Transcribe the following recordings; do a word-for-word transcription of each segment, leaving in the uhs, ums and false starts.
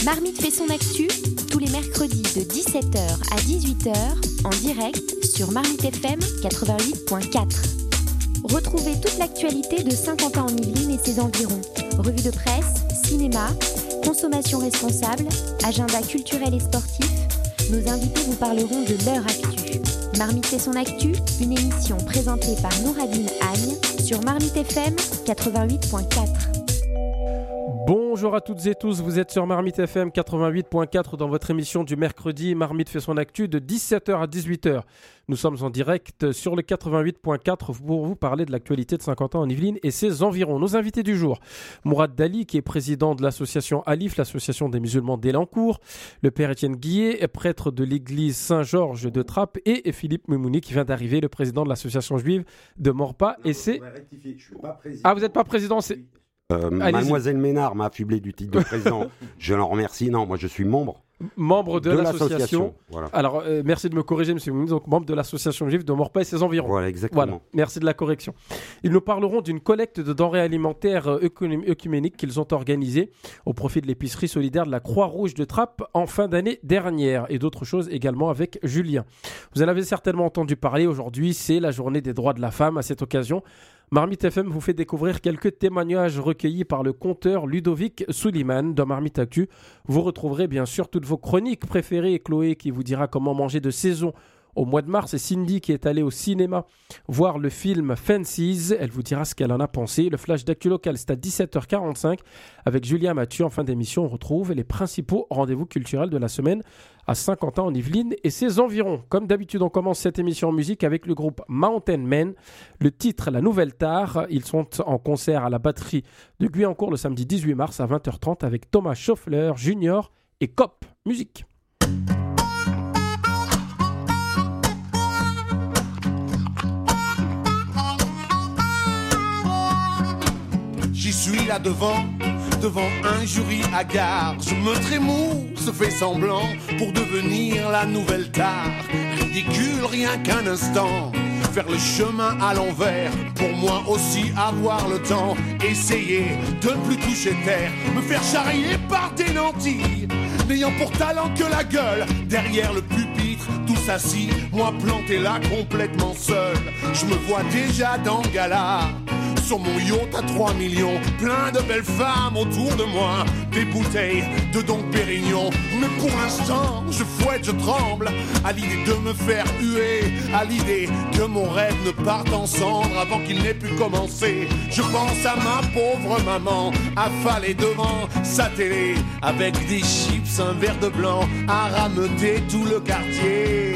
Marmite fait son actu, tous les mercredis de dix-sept heures à dix-huit heures, en direct sur Marmite F M quatre-vingt-huit virgule quatre. Retrouvez toute l'actualité de Saint-Quentin-en-Yvelines et ses environs. Revue de presse, cinéma, consommation responsable, agenda culturel et sportif. Nos invités vous parleront de leur actu. Marmite fait son actu, une émission présentée par Nouradine Agne sur Marmite F M quatre-vingt-huit virgule quatre. Bonjour à toutes et tous, vous êtes sur Marmite F M quatre-vingt-huit virgule quatre dans votre émission du mercredi. Marmite fait son actu de dix-sept heures à dix-huit heures. Nous sommes en direct sur le quatre-vingt-huit virgule quatre pour vous parler de l'actualité de Saint-Quentin-en-Yvelines et ses environs. Nos invités du jour, Mourad Dali qui est président de l'association Alif, l'association des musulmans d'Elancourt, le père Étienne Guillet, prêtre de l'église Saint-Georges de Trappes, et Philippe Memouni qui vient d'arriver, le président de l'association juive de Morpa. Non, et c'est... Je suis pas président. Ah, vous n'êtes pas président, c'est... Euh, Mademoiselle Ménard m'a affublé du titre de président. Je l'en remercie. Non, moi je suis membre. Membre de, de l'association. l'association. Voilà. Alors, euh, merci de me corriger, monsieur Mouni. Donc, membre de l'association juive de Morpa et ses environs. Voilà, exactement. Voilà. Merci de la correction. Ils nous parleront d'une collecte de denrées alimentaires euh, œcuméniques qu'ils ont organisée au profit de l'épicerie solidaire de la Croix-Rouge de Trappes en fin d'année dernière. Et d'autres choses également avec Julien. Vous en avez certainement entendu parler aujourd'hui. C'est la journée des droits de la femme. À cette occasion, Marmite F M vous fait découvrir quelques témoignages recueillis par le conteur Ludovic Suliman dans Marmite Actu. Vous retrouverez bien sûr toutes vos chroniques préférées. Chloé qui vous dira comment manger de saison au mois de mars, et Cindy qui est allée au cinéma voir le film Fences. Elle vous dira ce qu'elle en a pensé. Le flash d'actu local, c'est à dix-sept heures quarante-cinq avec Julien Mathieu. En fin d'émission, on retrouve les principaux rendez-vous culturels de la semaine à Saint-Quentin-en-Yvelines et ses environs. Comme d'habitude, on commence cette émission en musique avec le groupe Mountain Men. Le titre, La Nouvelle Tare. Ils sont en concert à la batterie de Guyancourt le samedi dix-huit mars à vingt heures trente avec Thomas Schoeffler Junior et Cop. Musique. J'y suis là devant, devant un jury hagard. Je me trémousse, fais semblant pour devenir la nouvelle tare. Ridicule rien qu'un instant, faire le chemin à l'envers. Pour moi aussi avoir le temps, essayer de ne plus toucher terre. Me faire charrier par des nantis, n'ayant pour talent que la gueule. Derrière le pupitre, tous assis, moi planté là complètement seul. Je me vois déjà dans le gala, sur mon yacht à trois millions, plein de belles femmes autour de moi, des bouteilles de Dom Pérignon. Mais pour l'instant, je fouette, je tremble à l'idée de me faire huer, à l'idée que mon rêve ne parte en cendres avant qu'il n'ait pu commencer. Je pense à ma pauvre maman, affalée devant sa télé, avec des chips, un verre de blanc, à rameuter tout le quartier.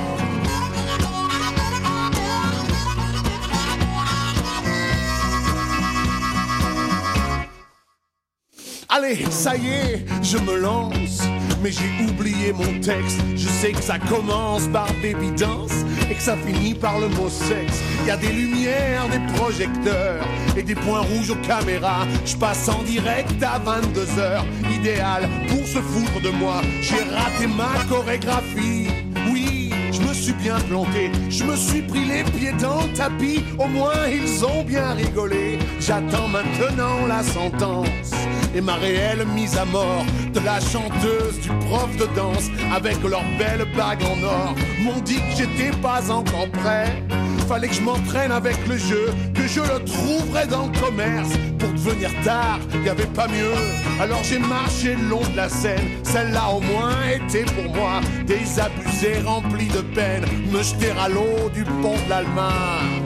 Allez, ça y est, je me lance, mais j'ai oublié mon texte. Je sais que ça commence par baby dance et que ça finit par le mot sexe. Il y a des lumières, des projecteurs et des points rouges aux caméras. Je passe en direct à vingt-deux heures, idéal pour se foutre de moi. J'ai raté ma chorégraphie, oui, je me suis bien planté. Je me suis pris les pieds dans le tapis, au moins ils ont bien rigolé. J'attends maintenant la sentence et ma réelle mise à mort de la chanteuse, du prof de danse avec leurs belles bagues en or. M'ont dit que j'étais pas encore prêt, fallait que je m'entraîne avec le jeu, que je le trouverais dans le commerce. Pour devenir tard, y avait pas mieux. Alors j'ai marché le long de la scène, celle-là au moins était pour moi. Des abusés remplis de peine, me jeter à l'eau du pont de l'Allemagne.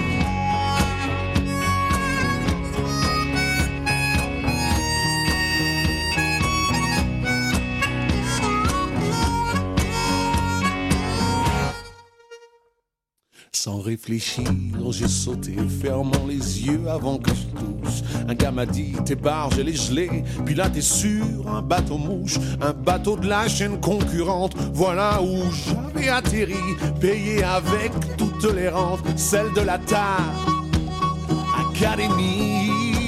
Sans réfléchir, j'ai sauté, fermant les yeux avant que je touche. Un gars m'a dit, t'es barge, elle est gelée, puis là t'es sur un bateau mouche, un bateau de la chaîne concurrente. Voilà où j'avais atterri, payé avec toutes les rentes, celle de la Tare Academy.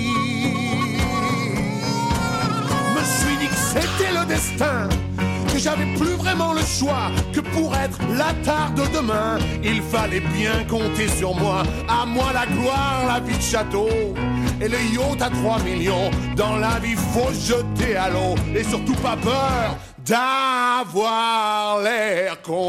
Me suis dit que c'était le destin, que j'avais plus vraiment le choix, que pour être la tare de demain, il fallait bien compter sur moi. À moi la gloire, la vie de château, et le yacht à trois millions. Dans la vie, faut jeter à l'eau et surtout pas peur d'avoir l'air con.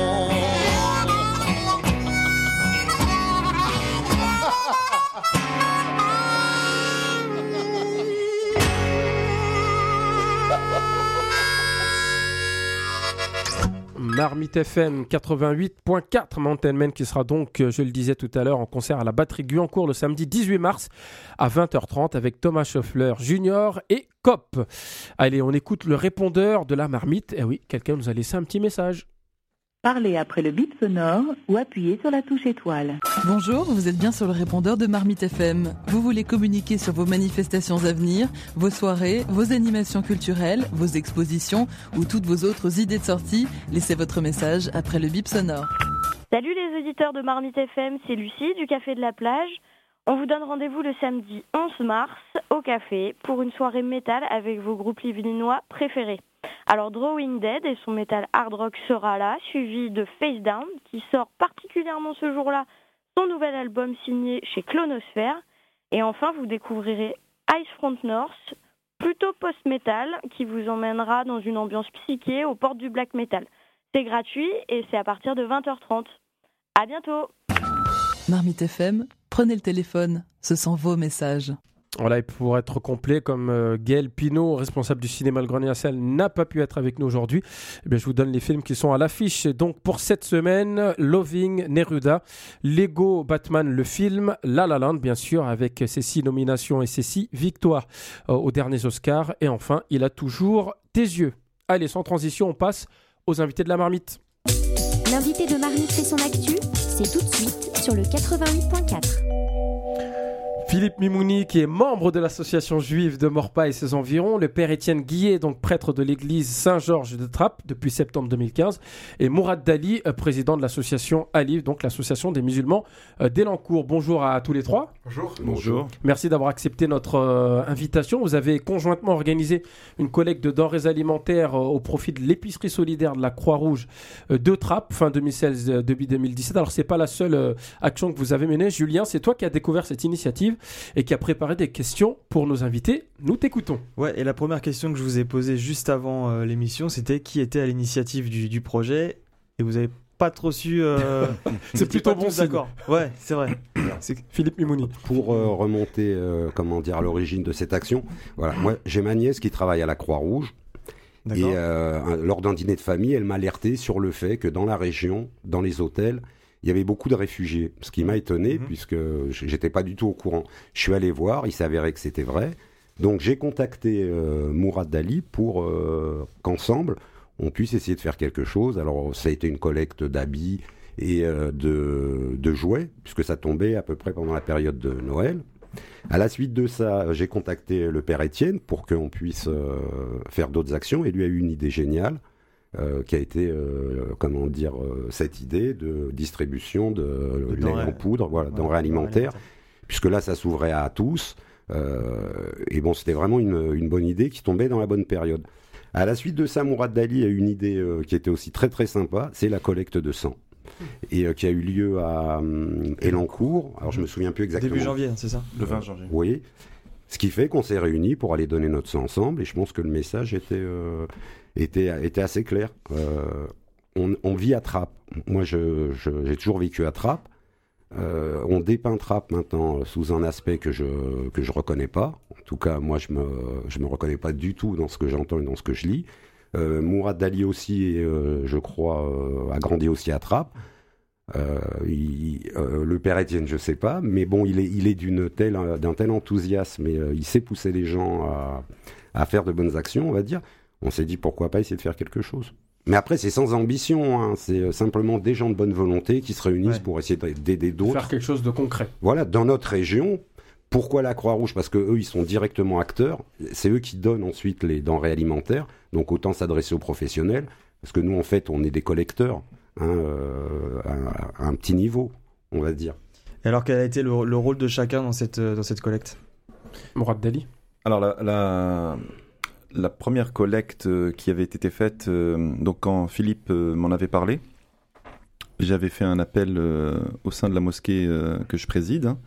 Marmite F M quatre-vingt-huit point quatre, Mountain Man qui sera donc, je le disais tout à l'heure, en concert à la Batterie Guyancourt le samedi dix-huit mars à vingt heures trente avec Thomas Schoeffler Junior et Cop. Allez, on écoute le répondeur de la marmite. Eh oui, quelqu'un nous a laissé un petit message. Parlez après le bip sonore ou appuyez sur la touche étoile. Bonjour, vous êtes bien sur le répondeur de Marmite F M. Vous voulez communiquer sur vos manifestations à venir, vos soirées, vos animations culturelles, vos expositions ou toutes vos autres idées de sortie? Laissez votre message après le bip sonore. Salut les auditeurs de Marmite F M, c'est Lucie du Café de la Plage. On vous donne rendez-vous le samedi onze mars au café pour une soirée métal avec vos groupes yvelinois préférés. Alors Drawing Dead et son métal hard rock sera là, suivi de Face Down qui sort particulièrement ce jour-là son nouvel album signé chez Clonosphère. Et enfin vous découvrirez Icefront North, plutôt post-metal, qui vous emmènera dans une ambiance psyché aux portes du black metal. C'est gratuit et c'est à partir de vingt heures trente. À bientôt. Marmite F M, prenez le téléphone, ce sont vos messages. Voilà, et pour être complet, comme euh, Gaël Pinault, responsable du cinéma Le Grenier à Sel, n'a pas pu être avec nous aujourd'hui, eh bien, je vous donne les films qui sont à l'affiche. Et donc pour cette semaine, Loving Neruda, Lego Batman le film, La La Land bien sûr, avec ses six nominations et ses six victoires euh, aux derniers Oscars. Et enfin, Il a toujours tes yeux. Allez, sans transition, on passe aux invités de la marmite. L'invité de Marmite fait son actu, c'est tout de suite sur le quatre-vingt-huit point quatre. Philippe Mimouni, qui est membre de l'association juive de Morpa et ses environs, le père Étienne Guillet, donc prêtre de l'église Saint-Georges de Trappes depuis septembre deux mille quinze, et Mourad Dali, président de l'association Aliv, donc l'association des musulmans d'Elancourt. Bonjour à tous les trois. Bonjour. Bonjour. Merci d'avoir accepté notre euh, invitation. Vous avez conjointement organisé une collecte de denrées alimentaires euh, au profit de l'épicerie solidaire de la Croix-Rouge euh, de Trappes, fin deux mille seize, euh, début deux mille dix-sept. Alors, c'est pas la seule euh, action que vous avez menée. Julien, c'est toi qui as découvert cette initiative et qui a préparé des questions pour nos invités. Nous t'écoutons. Ouais, et la première question que je vous ai posée juste avant euh, l'émission, c'était qui était à l'initiative du, du projet, et vous avez pas trop su. Euh... c'est plutôt bon signe. D'accord. Ouais, c'est vrai. C'est Philippe Mimouni. Pour euh, remonter, euh, comment dire, à l'origine de cette action, voilà, moi j'ai ma nièce qui travaille à la Croix-Rouge. Et euh, lors d'un dîner de famille, elle m'a alerté sur le fait que dans la région, dans les hôtels, il y avait beaucoup de réfugiés, ce qui m'a étonné, mmh. puisque j'étais pas du tout au courant. Je suis allé voir, il s'avérait que c'était vrai. Donc j'ai contacté euh, Mourad Dali pour euh, qu'ensemble, on puisse essayer de faire quelque chose. Alors ça a été une collecte d'habits et euh, de, de jouets, puisque ça tombait à peu près pendant la période de Noël. À la suite de ça, j'ai contacté le père Étienne pour qu'on puisse euh, faire d'autres actions, et lui a eu une idée géniale. Euh, qui a été, euh, comment dire, euh, cette idée de distribution de, de lait en poudre, voilà, ouais, denrées alimentaires, puisque là, ça s'ouvrait à tous. Euh, et bon, c'était vraiment une, une bonne idée qui tombait dans la bonne période. À la suite de ça, Mourad Dali a eu une idée euh, qui était aussi très très sympa, c'est la collecte de sang. Et euh, qui a eu lieu à euh, Elancourt. Alors, je me souviens plus exactement. Début janvier, c'est ça ? Le vingt janvier. Oui. Ce qui fait qu'on s'est réunis pour aller donner notre sang ensemble, et je pense que le message était, euh, était, était assez clair. Euh, on, on vit à Trappes. Moi, je, je, j'ai toujours vécu à Trappes. Euh, on dépeint Trappes maintenant sous un aspect que je que je reconnais pas. En tout cas, moi, je me je me reconnais pas du tout dans ce que j'entends et dans ce que je lis. Euh, Mourad Dali aussi, euh, je crois, euh, a grandi aussi à Trappes. Euh, il, euh, le père Étienne, je sais pas, mais bon, il est, il est d'une telle, d'un tel enthousiasme et euh, il sait pousser les gens à, à faire de bonnes actions, on va dire. On s'est dit pourquoi pas essayer de faire quelque chose. Mais après, c'est sans ambition, hein. C'est simplement des gens de bonne volonté qui se réunissent ouais. pour essayer d'aider d'autres. Faire quelque chose de concret. Voilà, dans notre région. Pourquoi la Croix-Rouge ? Parce que eux, ils sont directement acteurs. C'est eux qui donnent ensuite les denrées alimentaires. Donc autant s'adresser aux professionnels. Parce que nous, en fait, on est des collecteurs. Hein, euh, à, à un petit niveau, on va dire. Et alors, quel a été le, le rôle de chacun dans cette, dans cette collecte ? Mourad Dali ? Alors, la, la, la première collecte qui avait été faite, euh, donc quand Philippe euh, m'en avait parlé, j'avais fait un appel euh, au sein de la mosquée euh, que je préside, hein,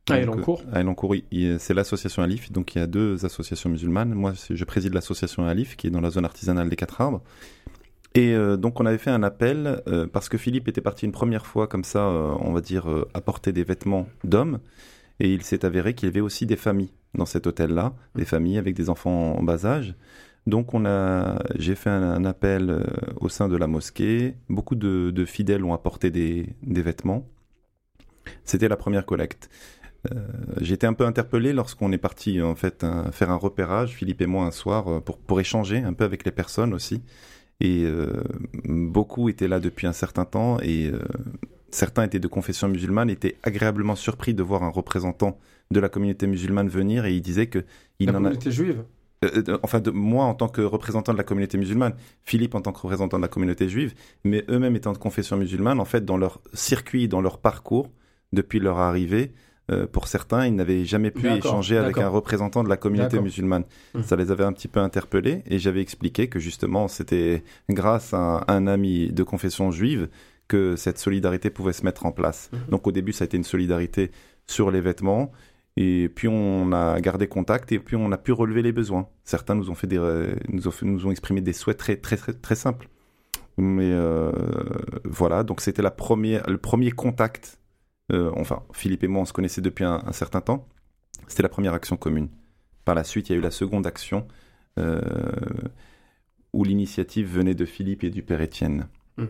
À Elancourt. À Elancourt, oui. C'est l'association Alif. Donc il y a deux associations musulmanes. Moi, je préside l'association Alif, qui est dans la zone artisanale des Quatre Arbres. Et euh, donc on avait fait un appel euh, parce que Philippe était parti une première fois comme ça, euh, on va dire, euh, apporter des vêtements d'hommes. Et il s'est avéré qu'il y avait aussi des familles dans cet hôtel-là, des familles avec des enfants en bas âge. Donc on a, j'ai fait un, un appel euh, au sein de la mosquée. Beaucoup de, de fidèles ont apporté des, des vêtements. C'était la première collecte. Euh, j'ai été un peu interpellé lorsqu'on est parti en fait un, faire un repérage, Philippe et moi, un soir, pour, pour échanger un peu avec les personnes aussi. Et euh, beaucoup étaient là depuis un certain temps et euh, certains étaient de confession musulmane, étaient agréablement surpris de voir un représentant de la communauté musulmane venir et il disait que il la n'en communauté a... juive. Euh, enfin, de, moi en tant que représentant de la communauté musulmane, Philippe en tant que représentant de la communauté juive, mais eux-mêmes étant de confession musulmane, en fait, dans leur circuit, dans leur parcours, depuis leur arrivée, euh, pour certains, ils n'avaient jamais pu D'accord, échanger avec d'accord. un représentant de la communauté D'accord. musulmane. Mmh. Ça les avait un petit peu interpellés et j'avais expliqué que justement, c'était grâce à un, un ami de confession juive que cette solidarité pouvait se mettre en place. Mmh. Donc au début, ça a été une solidarité sur les vêtements. Et puis on a gardé contact et puis on a pu relever les besoins. Certains nous ont fait des, euh, nous ont, fait, nous ont exprimé des souhaits très très très, très simples. Mais euh, voilà, donc c'était la première, le premier contact. Euh, enfin, Philippe et moi, on se connaissait depuis un, un certain temps. C'était la première action commune. Par la suite, il y a eu la seconde action euh, où l'initiative venait de Philippe et du père Étienne.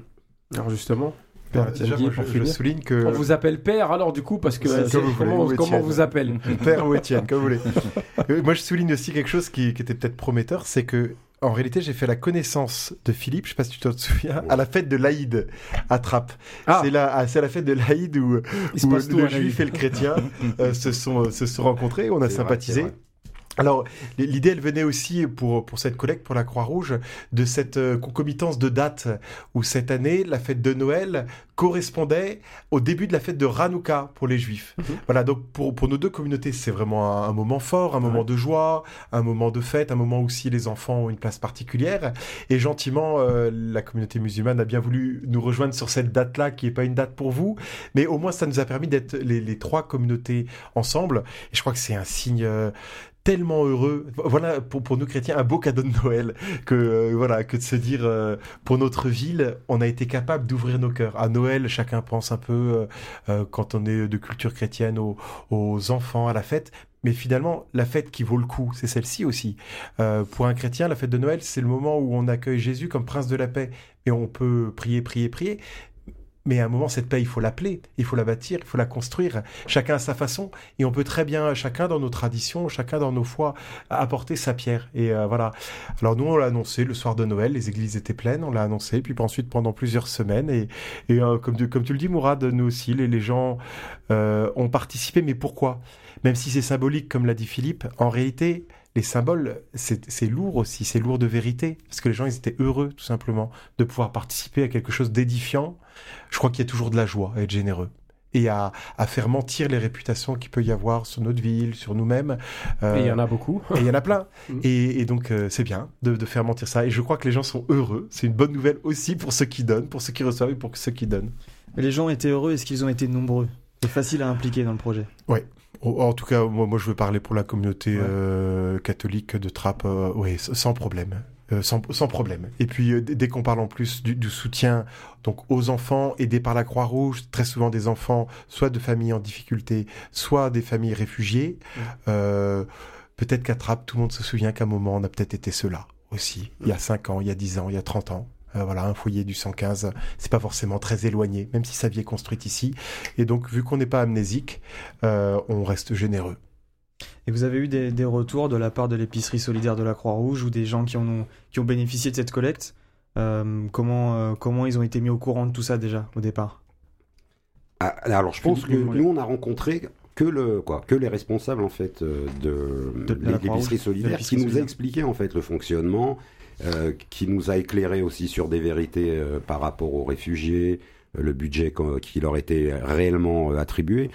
Alors justement. Père, déjà, moi, je, je souligne que... On vous appelle père alors du coup parce que ouais, c'est, comment, voulez, comment on vous appelle Père ou Étienne, comme vous voulez. euh, moi je souligne aussi quelque chose qui, qui était peut-être prometteur, c'est que en réalité j'ai fait la connaissance de Philippe, je sais pas si tu te souviens, à la fête de l'Aïd à Trappes. Ah. C'est, la, c'est la fête de l'Aïd où, où le juif et le chrétien euh, se, sont, se sont rencontrés, on a c'est sympathisé. Vrai, Alors, l'idée, elle venait aussi pour, pour cette collecte, pour la Croix-Rouge, de cette euh, concomitance de dates où cette année, la fête de Noël correspondait au début de la fête de Hanouka pour les Juifs. Mmh. Voilà, donc pour, pour nos deux communautés, c'est vraiment un, un moment fort, un moment ouais. de joie, un moment de fête, un moment où aussi les enfants ont une place particulière. Et gentiment, euh, la communauté musulmane a bien voulu nous rejoindre sur cette date-là, qui n'est pas une date pour vous, mais au moins ça nous a permis d'être les, les trois communautés ensemble. Et je crois que c'est un signe... Euh, tellement heureux, voilà pour, pour nous chrétiens un beau cadeau de Noël que euh, voilà que de se dire euh, pour notre ville on a été capable d'ouvrir nos cœurs. À Noël chacun pense un peu euh, euh, quand on est de culture chrétienne aux, aux enfants, à la fête, mais finalement la fête qui vaut le coup c'est celle-ci aussi. Euh, pour un chrétien la fête de Noël c'est le moment où on accueille Jésus comme prince de la paix et on peut prier prier prier. Mais à un moment, cette paix, il faut l'appeler, il faut la bâtir, il faut la construire, chacun à sa façon. Et on peut très bien, chacun dans nos traditions, chacun dans nos foi, apporter sa pierre. Et euh, voilà. Alors nous, on l'a annoncé le soir de Noël, les églises étaient pleines, on l'a annoncé, puis ensuite pendant plusieurs semaines. Et, et euh, comme, tu, comme tu le dis, Mourad, nous aussi, les, les gens euh, ont participé. Mais pourquoi ? Même si c'est symbolique, comme l'a dit Philippe, en réalité... Les symboles, c'est, c'est lourd aussi, c'est lourd de vérité, parce que les gens, ils étaient heureux, tout simplement, de pouvoir participer à quelque chose d'édifiant. Je crois qu'il y a toujours de la joie à être généreux et à, à faire mentir les réputations qu'il peut y avoir sur notre ville, sur nous-mêmes. Euh, et il y en a beaucoup. Et il y en a plein. et, et donc, euh, c'est bien de, de faire mentir ça. Et je crois que les gens sont heureux. C'est une bonne nouvelle aussi pour ceux qui donnent, pour ceux qui reçoivent et pour ceux qui donnent. Mais les gens étaient heureux, est-ce qu'ils ont été nombreux ? C'est facile à impliquer dans le projet. Oui. En tout cas, moi, moi je veux parler pour la communauté ouais. euh, catholique de Trappes, euh, oui, sans problème. Euh, sans, sans problème. Et puis, euh, dès qu'on parle en plus du, du soutien donc aux enfants aidés par la Croix-Rouge, très souvent des enfants, soit de familles en difficulté, soit des familles réfugiées, ouais. euh, peut-être qu'à Trappes, tout le monde se souvient qu'à un moment, on a peut-être été ceux-là aussi. Ouais. Il y a cinq ans, il y a dix ans, il y a trente ans. Euh, voilà, un foyer du cent quinze, c'est pas forcément très éloigné, même si sa vie est construite ici. Et donc, vu qu'on n'est pas amnésique, euh, on reste généreux. Et vous avez eu des, des retours de la part de l'épicerie solidaire de la Croix-Rouge ou des gens qui, en ont, qui ont bénéficié de cette collecte euh, comment, euh, comment ils ont été mis au courant de tout ça déjà, au départ ? ah, Alors, je pense que nous, on a rencontré... Que, le, quoi, que les responsables en fait, de, de, de l'épicerie solidaire, l'épicerie qui nous solidaire. a expliqué en fait, le fonctionnement, euh, qui nous a éclairé aussi sur des vérités euh, par rapport aux réfugiés, euh, le budget qui leur était réellement euh, attribué.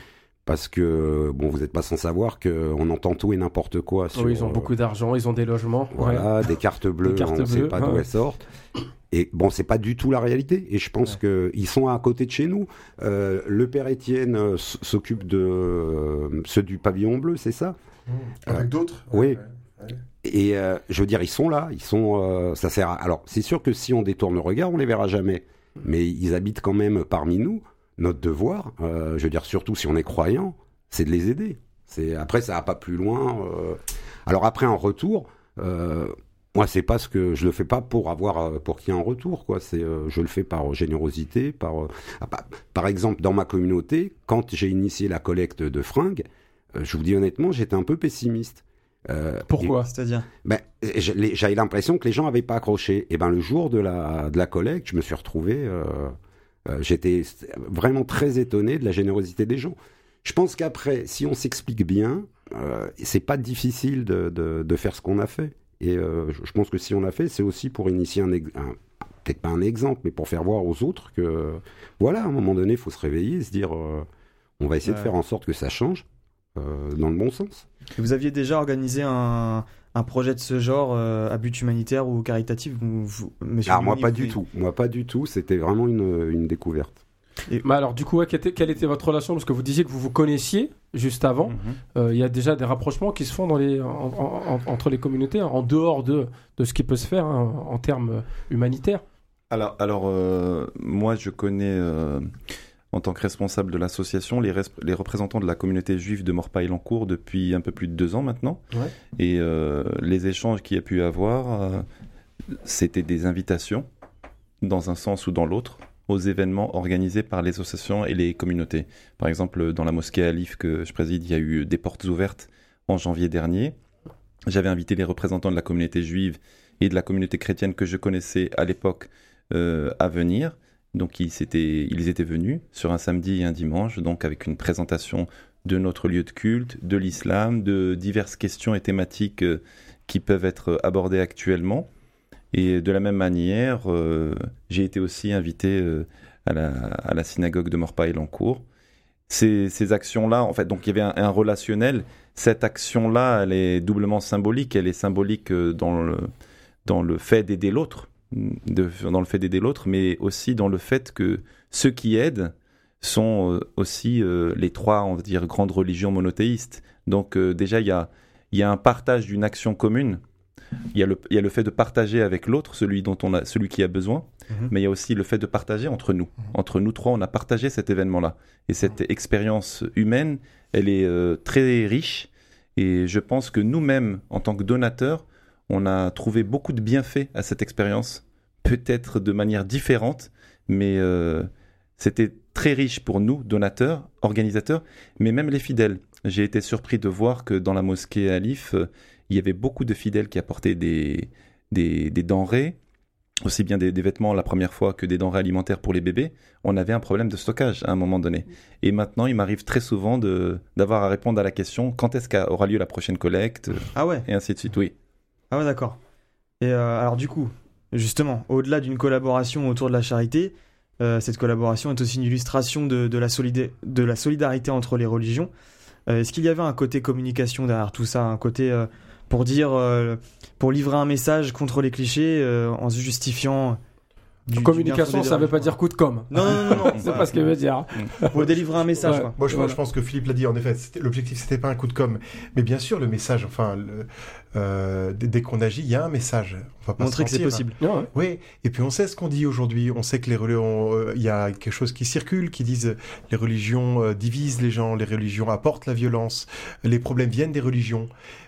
Parce que, bon, vous n'êtes pas sans savoir qu'on entend tout et n'importe quoi sur... Oui, ils ont euh, beaucoup d'argent, ils ont des logements. Voilà, ouais. des cartes bleues, des cartes on ne sait bleues, pas ouais. d'où elles sortent. Et bon, c'est pas du tout la réalité. Et je pense ouais. qu'ils sont à côté de chez nous. Euh, le père Étienne euh, s'occupe de euh, ceux du pavillon bleu, c'est ça mmh. Avec euh, d'autres Oui. Ouais, ouais. Et euh, je veux dire, ils sont là. Ils sont, euh, ça sert à... Alors, c'est sûr que si on détourne le regard, on les verra jamais. Mais ils habitent quand même parmi nous. Notre devoir, euh, je veux dire, surtout si on est croyant, c'est de les aider. C'est... Après, ça va pas plus loin. Euh... Alors après, en retour, euh... moi, c'est pas ce que je le fais pas pour avoir, pour qu'il y ait un retour, quoi. C'est, euh, je le fais par générosité, par, euh... par exemple, dans ma communauté, quand j'ai initié la collecte de fringues, euh, je vous dis honnêtement, j'étais un peu pessimiste. Euh, Pourquoi et, C'est-à-dire ben, j'avais l'impression que les gens n'avaient pas accroché. Et ben, le jour de la, de la collecte, je me suis retrouvé, euh, euh, j'étais vraiment très étonné de la générosité des gens. Je pense qu'après, si on s'explique bien, euh, c'est pas difficile de, de, de faire ce qu'on a fait. Et euh, je pense que si on l'a fait, c'est aussi pour initier un, un peut-être pas un exemple, mais pour faire voir aux autres que, voilà, à un moment donné, il faut se réveiller et se dire, euh, on va essayer ouais. de faire en sorte que ça change euh, dans le bon sens. Et vous aviez déjà organisé un, un projet de ce genre euh, à but humanitaire ou caritatif, vous, vous, monsieur Alors moi, Mouni, pas vous du avez... tout. Moi, pas du tout. C'était vraiment une, une découverte. Et... Mais alors, du coup, ouais, quelle, était, quelle était votre relation ? Parce que vous disiez que vous vous connaissiez juste avant. Il mm-hmm. euh, y a déjà des rapprochements qui se font dans les, en, en, en, entre les communautés, hein, en dehors de, de ce qui peut se faire hein, en termes humanitaires. Alors, alors euh, moi, je connais, euh, en tant que responsable de l'association, les, res- les représentants de la communauté juive de Morpaille-Lancourt depuis un peu plus de deux ans maintenant. Ouais. Et euh, les échanges qu'il y a pu avoir, euh, c'était des invitations, dans un sens ou dans l'autre, aux événements organisés par les associations et les communautés. Par exemple, dans la mosquée Alif que je préside, il y a eu des portes ouvertes en janvier dernier. J'avais invité les représentants de la communauté juive et de la communauté chrétienne que je connaissais à l'époque euh, à venir. Donc ils étaient, ils étaient venus sur un samedi et un dimanche, donc avec une présentation de notre lieu de culte, de l'islam, de diverses questions et thématiques euh, qui peuvent être abordées actuellement. Et de la même manière, euh, j'ai été aussi invité euh, à, la, à la synagogue de Morpaille-Lancourt. Ces, ces actions-là, en fait, donc il y avait un, un relationnel. Cette action-là, elle est doublement symbolique. Elle est symbolique dans le, dans le fait d'aider l'autre, de, dans le fait d'aider l'autre, mais aussi dans le fait que ceux qui aident sont aussi euh, les trois, on va dire, grandes religions monothéistes. Donc euh, déjà, il y a, il y a un partage d'une action commune. Il y a le, il y a le fait de partager avec l'autre, celui dont on a, celui qui a besoin, mmh. mais il y a aussi le fait de partager entre nous. Mmh. Entre nous trois, on a partagé cet événement-là. Et cette mmh. expérience humaine, elle est euh, très riche. Et je pense que nous-mêmes, en tant que donateurs, on a trouvé beaucoup de bienfaits à cette expérience, peut-être de manière différente, mais euh, c'était très riche pour nous, donateurs, organisateurs, mais même les fidèles. J'ai été surpris de voir que dans la mosquée Alif, euh, il y avait beaucoup de fidèles qui apportaient des, des, des denrées, aussi bien des, des vêtements la première fois que des denrées alimentaires pour les bébés. On avait un problème de stockage à un moment donné. Et maintenant, il m'arrive très souvent de, d'avoir à répondre à la question quand est-ce qu'aura lieu la prochaine collecte, ah ouais. et ainsi de suite. Oui. Ah ouais, d'accord. Et euh, alors du coup, justement, au-delà d'une collaboration autour de la charité, euh, cette collaboration est aussi une illustration de, de, la, solida- de la solidarité entre les religions. Euh, est-ce qu'il y avait un côté communication derrière tout ça, un côté... Euh, pour dire, euh, pour livrer un message contre les clichés euh, en se justifiant. Du, communication, du ça veut pas dire coup de com. Non, non, non, non. C'est pas ce que veut dire. Pour délivrer un message. Ouais. Quoi. Moi, je, voilà. je pense que Philippe l'a dit. En effet, c'était, l'objectif, c'était pas un coup de com, mais bien sûr, le message. Enfin, le, euh, dès, dès qu'on agit, il y a un message. On va pas montrer que c'est possible. Hein. Ouais. Oui. Et puis on sait ce qu'on dit aujourd'hui. On sait que les religions, il euh, y a quelque chose qui circule, qui disent les religions euh, divisent les gens, les religions apportent la violence, les problèmes viennent des religions.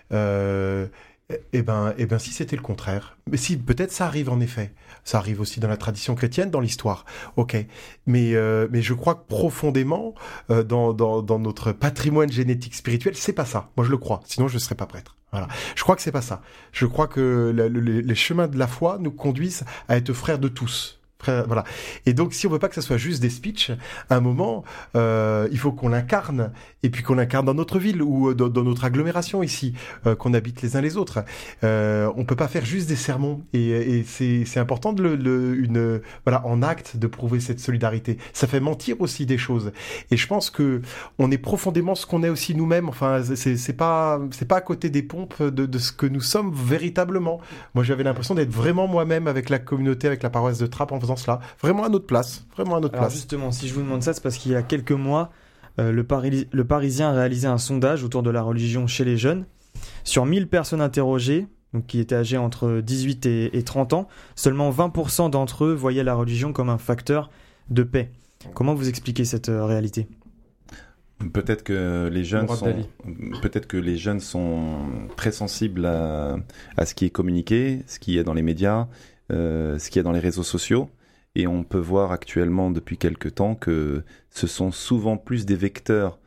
Euh, Eh ben, eh ben, si c'était le contraire, mais si peut-être ça arrive en effet, ça arrive aussi dans la tradition chrétienne, dans l'histoire, ok. Mais euh, mais je crois que profondément euh, dans dans dans notre patrimoine génétique spirituel, c'est pas ça. Moi, je le crois. Sinon, je serais pas prêtre. Voilà. Je crois que c'est pas ça. Je crois que la, le, les chemins de la foi nous conduisent à être frères de tous. Frère, voilà. Et donc, si on veut pas que ça soit juste des speeches, à un moment, euh, il faut qu'on l'incarne, et puis qu'on l'incarne dans notre ville ou dans, dans notre agglomération ici, euh, qu'on habite les uns les autres. Euh, on peut pas faire juste des sermons, et, et c'est, c'est important de le, le, une, voilà, en acte, de prouver cette solidarité. Ça fait mentir aussi des choses. Et je pense que on est profondément ce qu'on est aussi nous-mêmes. Enfin, c'est, c'est pas, c'est pas à côté des pompes de, de ce que nous sommes véritablement. Moi, j'avais l'impression d'être vraiment moi-même avec la communauté, avec la paroisse de Trappes en faisant cela, vraiment à notre place, vraiment à notre Alors place. Justement, si je vous demande ça, c'est parce qu'il y a quelques mois, euh, le, Pari- le Parisien a réalisé un sondage autour de la religion chez les jeunes. Sur mille personnes interrogées, donc qui étaient âgées entre dix-huit et, et trente ans, seulement vingt pour cent d'entre eux voyaient la religion comme un facteur de paix. Comment vous expliquez cette euh, réalité ? Peut-être que les jeunes sont, peut-être que les jeunes sont très sensibles à, à ce qui est communiqué, ce qui est dans les médias, euh, ce qui est dans les réseaux sociaux. Et on peut voir actuellement depuis quelque temps que ce sont souvent plus des vecteurs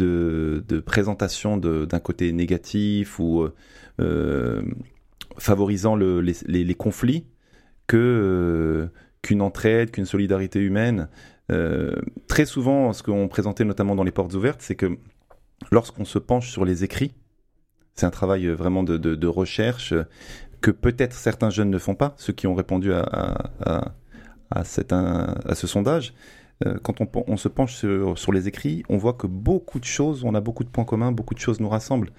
de, de présentation de, d'un côté négatif ou euh, favorisant le, les, les, les conflits que, euh, qu'une entraide, qu'une solidarité humaine. Euh, très souvent, ce qu'on présentait notamment dans les portes ouvertes, c'est que lorsqu'on se penche sur les écrits, c'est un travail vraiment de, de, de recherche que peut-être certains jeunes ne font pas, ceux qui ont répondu à, à, à, à, cet, à, à ce sondage. Euh, quand on, on se penche sur, sur les écrits, on voit que beaucoup de choses, on a beaucoup de points communs, beaucoup de choses nous rassemblent.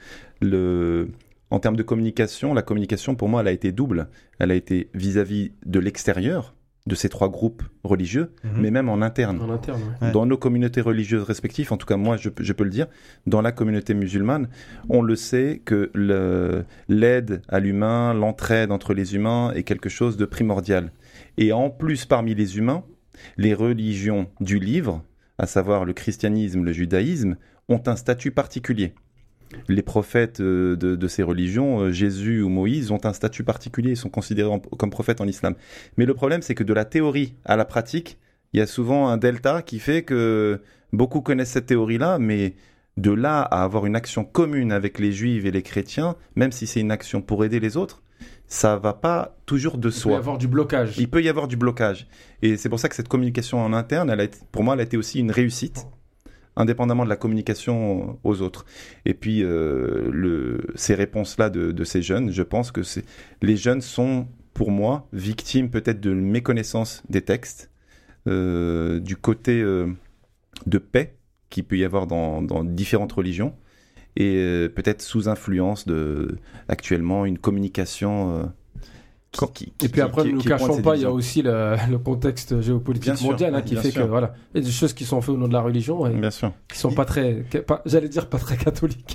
Le, en termes de communication, la communication pour moi, elle a été double. Elle a été vis-à-vis de l'extérieur, de ces trois groupes religieux, mmh. mais même en interne. En interne, ouais. Dans nos communautés religieuses respectives, en tout cas moi je, je peux le dire, dans la communauté musulmane, on le sait que le, l'aide à l'humain, l'entraide entre les humains est quelque chose de primordial. Et en plus, parmi les humains, les religions du livre, à savoir le christianisme, le judaïsme, ont un statut particulier. Les prophètes de, de ces religions, Jésus ou Moïse, ont un statut particulier, ils sont considérés en, comme prophètes en islam. Mais le problème, c'est que de la théorie à la pratique, il y a souvent un delta qui fait que beaucoup connaissent cette théorie-là, mais de là à avoir une action commune avec les juifs et les chrétiens, même si c'est une action pour aider les autres, ça va pas toujours de soi. Il peut y avoir du blocage. Il peut y avoir du blocage. Et c'est pour ça que cette communication en interne, elle a été, pour moi, elle a été aussi une réussite, indépendamment de la communication aux autres. Et puis, euh, le, ces réponses-là de, de ces jeunes, je pense que c'est, les jeunes sont, pour moi, victimes peut-être de méconnaissance des textes, euh, du côté euh, de paix qu'il peut y avoir dans, dans différentes religions, et euh, peut-être sous influence de, actuellement, une communication... Euh, Qui, qui, et puis après, ne nous cachons pas, il y a aussi le, le contexte géopolitique bien mondial sûr, hein, qui fait sûr. que voilà, il y a des choses qui sont faites au nom de la religion et bien sûr. qui sont pas très, pas, j'allais dire pas très catholiques,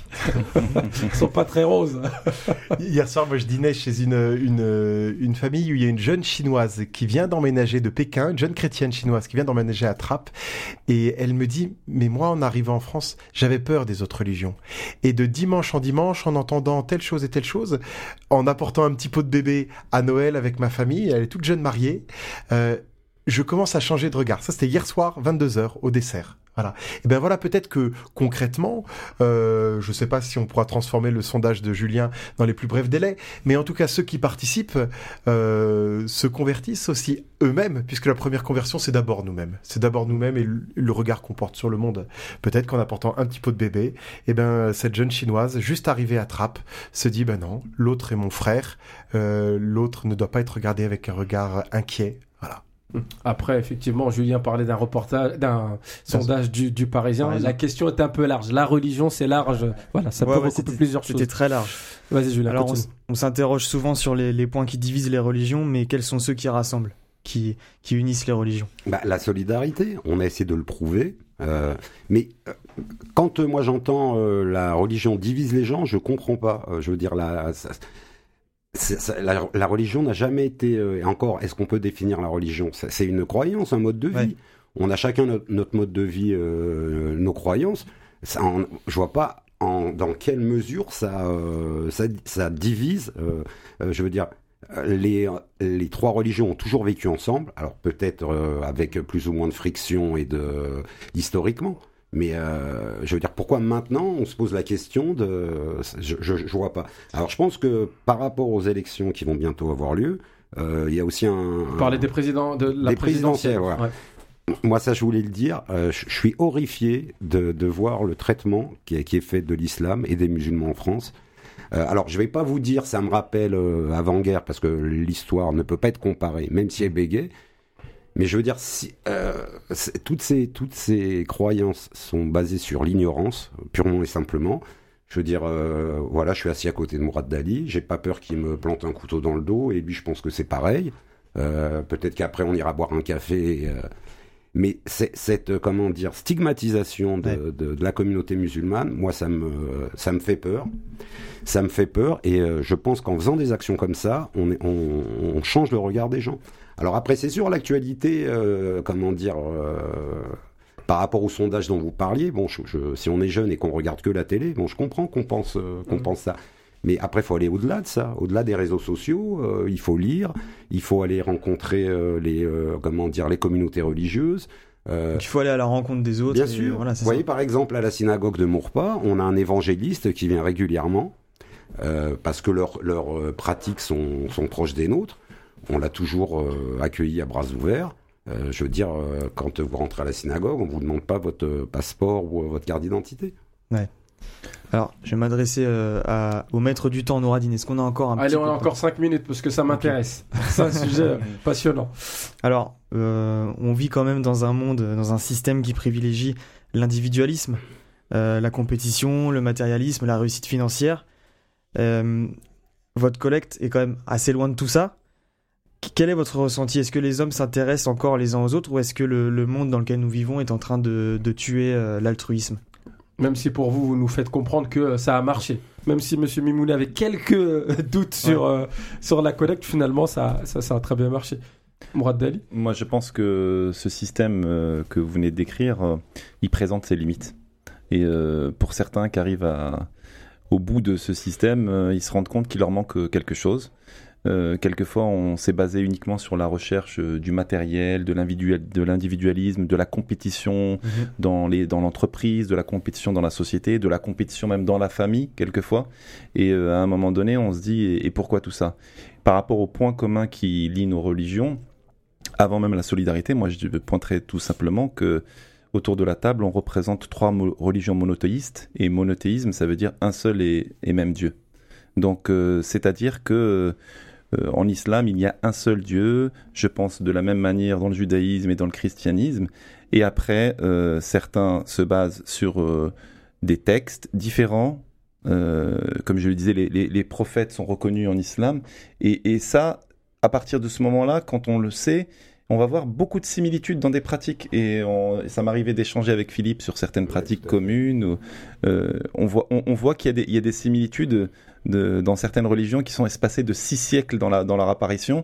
qui sont pas très roses. Hier soir, moi je dînais chez une, une, une famille où il y a une jeune chinoise qui vient d'emménager de Pékin, une jeune chrétienne chinoise qui vient d'emménager à Trappes, et elle me dit, mais moi en arrivant en France, j'avais peur des autres religions. Et de dimanche en dimanche, en entendant telle chose et telle chose, en apportant un petit pot de bébé à Noël avec ma famille, elle est toute jeune mariée, euh, je commence à changer de regard. Ça, c'était hier soir, vingt-deux heures, au dessert. Voilà. Et ben voilà, peut-être que concrètement, euh, je sais pas si on pourra transformer le sondage de Julien dans les plus brefs délais, mais en tout cas, ceux qui participent euh, se convertissent aussi eux-mêmes, puisque la première conversion, c'est d'abord nous-mêmes. C'est d'abord nous-mêmes et le, le regard qu'on porte sur le monde. Peut-être qu'en apportant un petit pot de bébé, et ben cette jeune chinoise, juste arrivée à Trappes, se dit, ben non, l'autre est mon frère, euh, l'autre ne doit pas être regardé avec un regard inquiet. Voilà. Après, effectivement, Julien parlait d'un reportage, d'un sondage du, du Parisien. Parisien. La question est un peu large. La religion, c'est large. Voilà, ça ouais, peut ouais, recouper plusieurs choses. C'était très large. Vas-y, Julien. Alors, on, on s'interroge souvent sur les, les points qui divisent les religions, mais quels sont ceux qui rassemblent, qui, qui unissent les religions ? Bah, la solidarité. On a essayé de le prouver. Euh, mais euh, quand euh, moi j'entends euh, la religion divise les gens, je comprends pas. Euh, je veux dire, la. Ça, C'est, ça, la, la religion n'a jamais été... Euh, encore, est-ce qu'on peut définir la religion ? c'est, c'est une croyance, un mode de vie. Ouais. On a chacun notre, notre mode de vie, euh, nos croyances. Ça, en, je vois pas en, dans quelle mesure ça, euh, ça, ça divise. Euh, euh, je veux dire, les, les trois religions ont toujours vécu ensemble. Alors peut-être euh, avec plus ou moins de friction et de historiquement. Mais euh, je veux dire, pourquoi maintenant on se pose la question de... Je, je, je vois pas. Alors je pense que par rapport aux élections qui vont bientôt avoir lieu, Euh, il y a aussi un... Vous parlez des présidents de la des présidentielle. présidentielles, voilà. Ouais. Moi, ça, je voulais le dire. Euh, je, je suis horrifié de, de voir le traitement qui est, qui est fait de l'islam et des musulmans en France. Euh, alors, je vais pas vous dire, ça me rappelle euh, avant-guerre, parce que l'histoire ne peut pas être comparée, même si elle bégait. Mais je veux dire, si, euh, toutes ces toutes ces croyances sont basées sur l'ignorance, purement et simplement. Je veux dire, euh, voilà, je suis assis à côté de Mourad Dali, j'ai pas peur qu'il me plante un couteau dans le dos, et lui, je pense que c'est pareil. Euh, peut-être qu'après, on ira boire un café. Euh, mais c'est, cette, euh, comment dire, stigmatisation de, ouais. de, de la communauté musulmane, moi, ça me, ça me fait peur. Ça me fait peur, et euh, je pense qu'en faisant des actions comme ça, on, est, on, on change le regard des gens. Alors après, c'est sûr, l'actualité, euh, comment dire, euh, par rapport au sondage dont vous parliez, bon, je, je, si on est jeune et qu'on regarde que la télé, bon, je comprends qu'on pense, euh, qu'on mmh. pense ça. Mais après, il faut aller au-delà de ça, au-delà des réseaux sociaux. Euh, il faut lire, il faut aller rencontrer euh, les, euh, comment dire, les communautés religieuses. Euh, Donc il faut aller à la rencontre des autres. Bien et sûr. Voilà, c'est vous voyez, ça. par exemple, à la synagogue de Mourpa, on a un évangéliste qui vient régulièrement euh, parce que leurs leurs pratiques sont, sont proches des nôtres. On l'a toujours euh, accueilli à bras ouverts. Euh, je veux dire, euh, quand vous rentrez à la synagogue, on ne vous demande pas votre passeport ou euh, votre carte d'identité. Ouais. Alors, je vais m'adresser euh, à, au maître du temps, Nouradine. Est-ce qu'on a encore un Allez, petit on a encore cinq minutes parce que ça m'intéresse. Okay. C'est un sujet passionnant. Alors, euh, on vit quand même dans un monde, dans un système qui privilégie l'individualisme, euh, la compétition, le matérialisme, la réussite financière. Euh, votre collecte est quand même assez loin de tout ça. Quel est votre ressenti ? Est-ce que les hommes s'intéressent encore les uns aux autres ou est-ce que le, le monde dans lequel nous vivons est en train de, de tuer euh, l'altruisme ? Même si pour vous, vous nous faites comprendre que euh, ça a marché. Même si M. Mimouni avait quelques doutes sur, ouais. euh, sur la collecte, finalement, ça, ça, ça a très bien marché. Mourad Dali ? Moi, je pense que ce système euh, que vous venez de décrire, euh, il présente ses limites. Et euh, pour certains qui arrivent à, au bout de ce système, euh, ils se rendent compte qu'il leur manque quelque chose. Euh, quelquefois, on s'est basé uniquement sur la recherche euh, du matériel, de, l'individual, de l'individualisme, de la compétition mmh. dans, les, dans l'entreprise, de la compétition dans la société, de la compétition même dans la famille, quelquefois. Et euh, à un moment donné, on se dit, et, et pourquoi tout ça ? Par rapport au point commun qui lie nos religions, avant même la solidarité, moi je pointerais tout simplement que autour de la table, on représente trois mo- religions monothéistes, et monothéisme, ça veut dire un seul et, et même Dieu. Donc, euh, c'est-à-dire que Euh, en islam, il y a un seul Dieu, je pense de la même manière dans le judaïsme et dans le christianisme, et après, euh, certains se basent sur euh, des textes différents, euh, comme je le disais, les, les, les prophètes sont reconnus en islam, et, et ça, à partir de ce moment-là, quand on le sait, on va voir beaucoup de similitudes dans des pratiques, et, on, et ça m'arrivait d'échanger avec Philippe sur certaines pratiques ouais, communes, où, euh, on, voit, on, on voit qu'il y a des, il y a des similitudes de, dans certaines religions qui sont espacées de six siècles dans, la, dans leur apparition,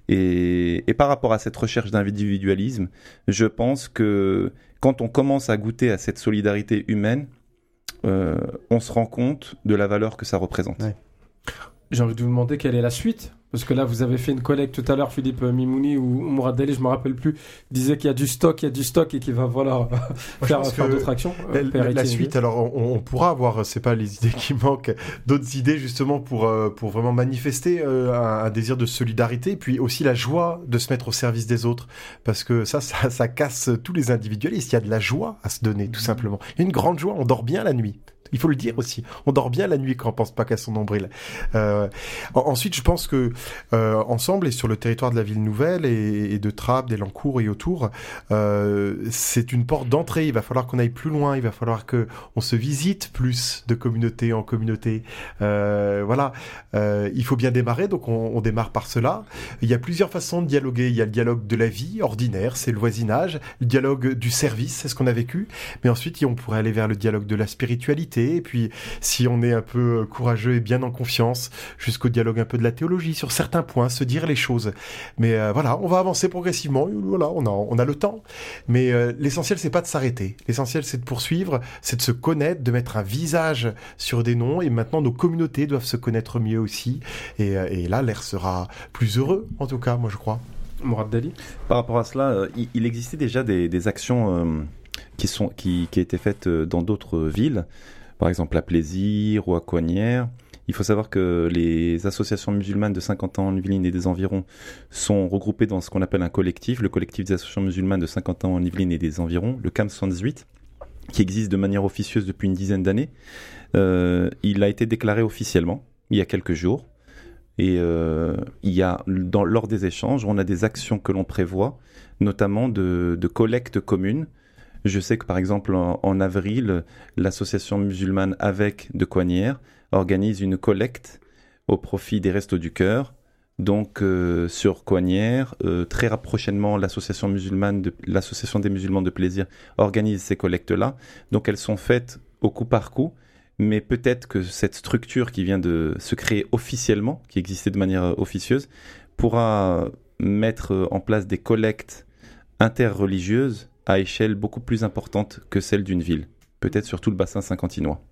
et, et par rapport à cette recherche d'individualisme, je pense que quand on commence à goûter à cette solidarité humaine, euh, on se rend compte de la valeur que ça représente. Ouais. J'ai envie de vous demander quelle est la suite. Parce que là, vous avez fait une collecte tout à l'heure, Philippe Mimouni ou Mourad Dali, je ne me rappelle plus, disait qu'il y a du stock, il y a du stock et qu'il va voilà, faire, faire d'autres actions. La, la, la suite, alors on, on pourra avoir, c'est pas les idées qui manquent, d'autres idées justement pour, pour vraiment manifester un, un désir de solidarité, puis aussi la joie de se mettre au service des autres. Parce que ça, ça, ça casse tous les individualistes. Il y a de la joie à se donner, tout simplement. Il y a une grande joie, on dort bien la nuit. Il faut le dire aussi. On dort bien la nuit quand on pense pas qu'à son nombril. Euh, ensuite, je pense que euh, ensemble et sur le territoire de la ville nouvelle et, et de Trappes, d'Elancourt et autour, euh, c'est une porte d'entrée. Il va falloir qu'on aille plus loin. Il va falloir que on se visite plus de communauté en communauté. Euh, voilà. Euh, il faut bien démarrer. Donc on, on démarre par cela. Il y a plusieurs façons de dialoguer. Il y a le dialogue de la vie ordinaire, c'est le voisinage. Le dialogue du service, c'est ce qu'on a vécu. Mais ensuite, on pourrait aller vers le dialogue de la spiritualité. Et puis, si on est un peu courageux et bien en confiance, jusqu'au dialogue un peu de la théologie, sur certains points, se dire les choses. Mais euh, voilà, on va avancer progressivement. Voilà, on a, on a le temps. Mais euh, l'essentiel, c'est pas de s'arrêter. L'essentiel, c'est de poursuivre, c'est de se connaître, de mettre un visage sur des noms. Et maintenant, nos communautés doivent se connaître mieux aussi. Et, et là, l'air sera plus heureux, en tout cas, moi, je crois. Mourad Dali ? Par rapport à cela, euh, il, il existait déjà des, des actions euh, qui, sont, qui, qui étaient faites dans d'autres villes. Par exemple à Plaisir ou à Coignières, Il faut savoir que les associations musulmanes de Saint-Quentin en Yvelines et des environs sont regroupées dans ce qu'on appelle un collectif, le collectif des associations musulmanes de Saint-Quentin en Yvelines et des environs, le C A M soixante-dix-huit, qui existe de manière officieuse depuis une dizaine d'années. Euh, il a été déclaré officiellement il y a quelques jours. Et euh, il y a, dans, lors des échanges, on a des actions que l'on prévoit, notamment de, de collecte commune. Je sais que par exemple en, en avril, l'association musulmane Avec de Coignières organise une collecte au profit des Restos du Cœur. Donc euh, sur Coignières, euh, très prochainement, l'association musulmane, de, l'association des musulmans de plaisir organise ces collectes-là. Donc elles sont faites au coup par coup, mais peut-être que cette structure qui vient de se créer officiellement, qui existait de manière officieuse, pourra mettre en place des collectes interreligieuses à échelle beaucoup plus importante que celle d'une ville, peut-être sur tout le bassin saint-quentinois.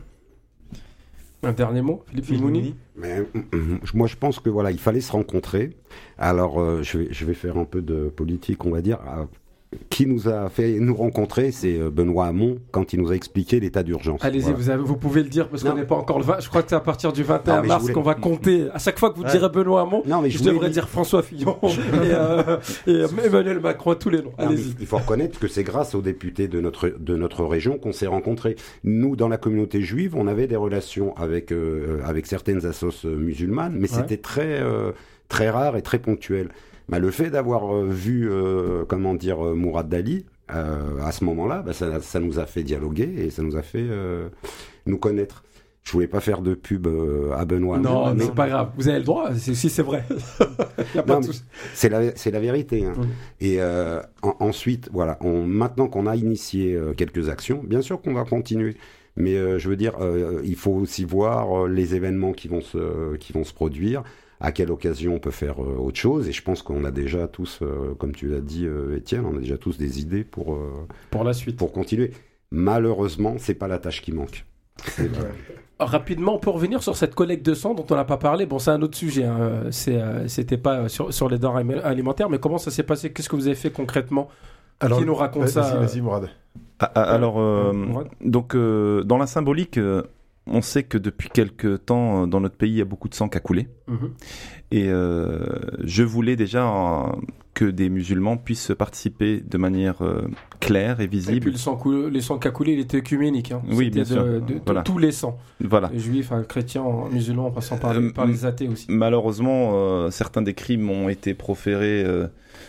Un dernier mot, Philippe Mimouni. Mais, moi, je pense que voilà, il fallait se rencontrer. Alors, euh, je vais, je vais faire un peu de politique, on va dire. Euh, qui nous a fait nous rencontrer, c'est Benoît Hamon, quand il nous a expliqué l'état d'urgence. Allez-y, voilà. vous, avez, vous pouvez le dire, parce non. qu'on n'est pas encore le vingt. Je crois que c'est à partir du vingt et un non, mars voulais... qu'on va compter. À chaque fois que vous ouais. direz Benoît Hamon, non, mais je, je devrais dire... dire François Fillon et, euh, et Emmanuel Macron, tous les noms. Non, allez-y. Il faut reconnaître que c'est grâce aux députés de notre, de notre région qu'on s'est rencontrés. Nous, dans la communauté juive, on avait des relations avec, euh, avec certaines assos musulmanes, mais ouais. c'était très, euh, très rare et très ponctuel. Bah, le fait d'avoir euh, vu, euh, comment dire, euh, Mourad Dali, euh, à ce moment-là, bah, ça, ça nous a fait dialoguer et ça nous a fait euh, nous connaître. Je voulais pas faire de pub euh, à Benoît. Non, mais c'est pas grave. Vous avez le droit, c'est, si c'est vrai. Y a pas non, de c'est la, c'est la vérité. Hein. Mmh. Et euh, en, ensuite, voilà, on, maintenant qu'on a initié euh, quelques actions, bien sûr qu'on va continuer. Mais euh, je veux dire, euh, il faut aussi voir euh, les événements qui vont se, euh, qui vont se produire. À quelle occasion on peut faire euh, autre chose, et je pense qu'on a déjà tous, euh, comme tu l'as dit euh, Étienne, on a déjà tous des idées pour, euh, pour la suite. Pour continuer. Malheureusement, c'est pas la tâche qui manque. C'est Rapidement, on peut revenir sur cette collecte de sang dont on n'a pas parlé. Bon, c'est un autre sujet, hein. c'est, euh, c'était pas sur, sur les denrées alimentaires, mais comment ça s'est passé? Qu'est-ce que vous avez fait concrètement? Alors, qui nous raconte vas-y, ça Vas-y, vas-y Mourad. Ah, alors, euh, Mourad. donc, euh, dans la symbolique... Euh, on sait que depuis quelques temps, dans notre pays, il y a beaucoup de sang qui a coulé. Mmh. Et euh, je voulais déjà euh, que des musulmans puissent participer de manière euh, claire et visible. Et puis le sang, coulé, les sangs qui a coulé, il était œcuménique. Hein. Oui, bien de, sûr. De, de, de voilà. tous les sangs. Voilà. Les juifs, hein, chrétiens, musulmans, en passant par, euh, par les athées aussi. Malheureusement, euh, certains des crimes ont été proférés... Euh,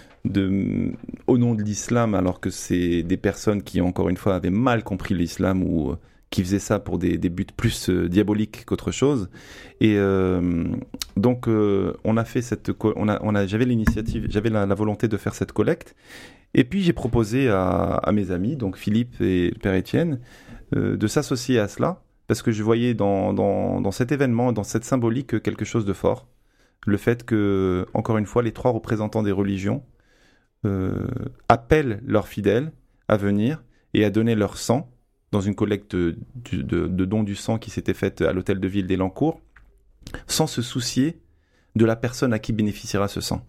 De, au nom de l'islam, alors que c'est des personnes qui, encore une fois, avaient mal compris l'islam ou euh, qui faisaient ça pour des, des buts plus euh, diaboliques qu'autre chose. Et euh, donc, euh, on a fait cette, on a, on a, j'avais l'initiative, j'avais la, la volonté de faire cette collecte. Et puis, j'ai proposé à, à mes amis, donc Philippe et le père Étienne, euh, de s'associer à cela, parce que je voyais dans, dans, dans cet événement, dans cette symbolique, quelque chose de fort. Le fait que, encore une fois, les trois représentants des religions Euh, appellent leurs fidèles à venir et à donner leur sang dans une collecte de, de, de dons du sang qui s'était faite à l'hôtel de ville d'Elancourt, sans se soucier de la personne à qui bénéficiera ce sang.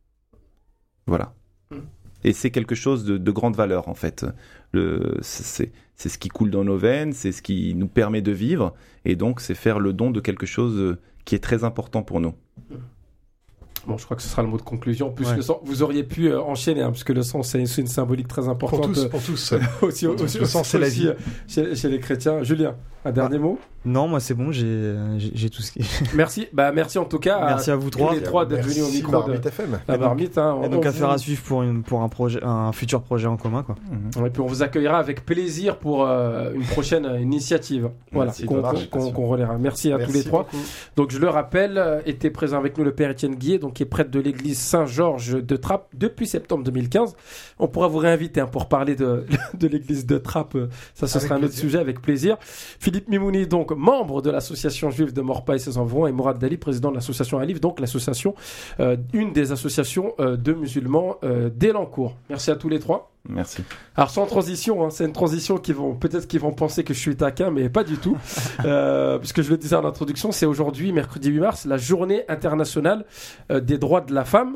Voilà. Et c'est quelque chose de, de grande valeur, en fait. Le, c'est, c'est ce qui coule dans nos veines, c'est ce qui nous permet de vivre, et donc c'est faire le don de quelque chose qui est très important pour nous. Bon, je crois que ce sera le mot de conclusion. En plus, ouais. le sang, vous auriez pu euh, enchaîner, hein, parce que le sang, c'est, c'est une symbolique très importante. Pour tous, pour tous. aussi, pour tous. Aussi, le sang, c'est aussi, la vie. Chez, chez les chrétiens. Julien, un dernier ah. mot? Non, moi c'est bon, j'ai, j'ai, j'ai tout ce qui... Merci, bah, merci en tout cas. Merci à, à vous trois. Les trois d'être venus au micro Marmite de F M. La Marmite. Hein, et donc, affaire vous... à suivre pour, une, pour un, projet, un futur projet en commun. Quoi. Mmh. Et puis on vous accueillera avec plaisir pour euh, une prochaine initiative. Voilà, merci, qu'on, qu'on, qu'on, qu'on relaiera. Merci à merci tous les trois. Beaucoup. Donc je le rappelle, était présent avec nous le père Étienne Guillet, donc, qui est prêtre de l'église Saint-Georges de Trappes depuis septembre deux mille quinze. On pourra vous réinviter hein, pour parler de, de l'église de Trappes. Ça, ce avec sera un autre sujet avec plaisir. Philippe Mimouni, donc membre de l'association juive de Morpa et ses environs, et Mourad Dali, président de l'association Alif, donc l'association, euh, une des associations euh, de musulmans euh, d'Elancourt. Merci à tous les trois. Merci. Alors sans transition, hein, c'est une transition qui vont peut-être qu'ils vont penser que je suis taquin, mais pas du tout, euh, puisque je le disais en introduction, c'est aujourd'hui, mercredi huit mars, la journée internationale euh, des droits de la femme.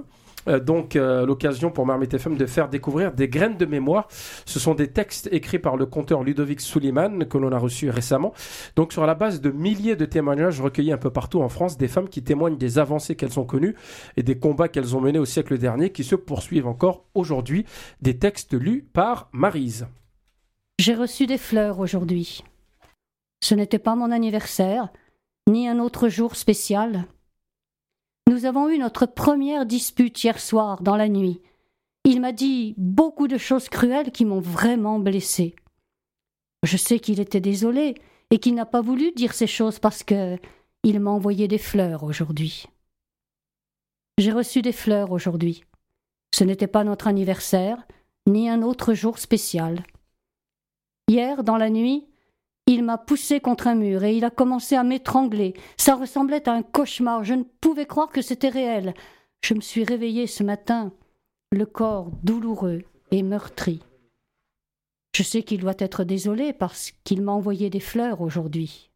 euh, donc euh, l'occasion pour Marmite F M de faire découvrir des graines de mémoire. Ce sont des textes écrits par le conteur Ludovic Suleiman que l'on a reçu récemment. Donc sur la base de milliers de témoignages recueillis un peu partout en France, des femmes qui témoignent des avancées qu'elles ont connues et des combats qu'elles ont menés au siècle dernier qui se poursuivent encore aujourd'hui. Des textes lus par Maryse. J'ai reçu des fleurs aujourd'hui. Ce n'était pas mon anniversaire, ni un autre jour spécial. Nous avons eu notre première dispute hier soir, dans la nuit. Il m'a dit beaucoup de choses cruelles qui m'ont vraiment blessée. Je sais qu'il était désolé et qu'il n'a pas voulu dire ces choses parce que il m'a envoyé des fleurs aujourd'hui. J'ai reçu des fleurs aujourd'hui. Ce n'était pas notre anniversaire, ni un autre jour spécial. Hier, dans la nuit, il m'a poussé contre un mur et il a commencé à m'étrangler. Ça ressemblait à un cauchemar. Je ne pouvais croire que c'était réel. Je me suis réveillée ce matin, le corps douloureux et meurtri. Je sais qu'il doit être désolé parce qu'il m'a envoyé des fleurs aujourd'hui.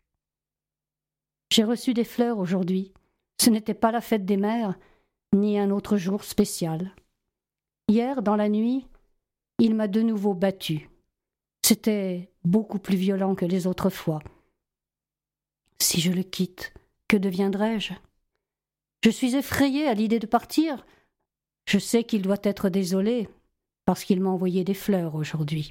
J'ai reçu des fleurs aujourd'hui. Ce n'était pas la fête des mères, ni un autre jour spécial. Hier, dans la nuit, il m'a de nouveau battue. C'était beaucoup plus violent que les autres fois. Si je le quitte, que deviendrai-je ? Je suis effrayée à l'idée de partir. Je sais qu'il doit être désolé parce qu'il m'a envoyé des fleurs aujourd'hui.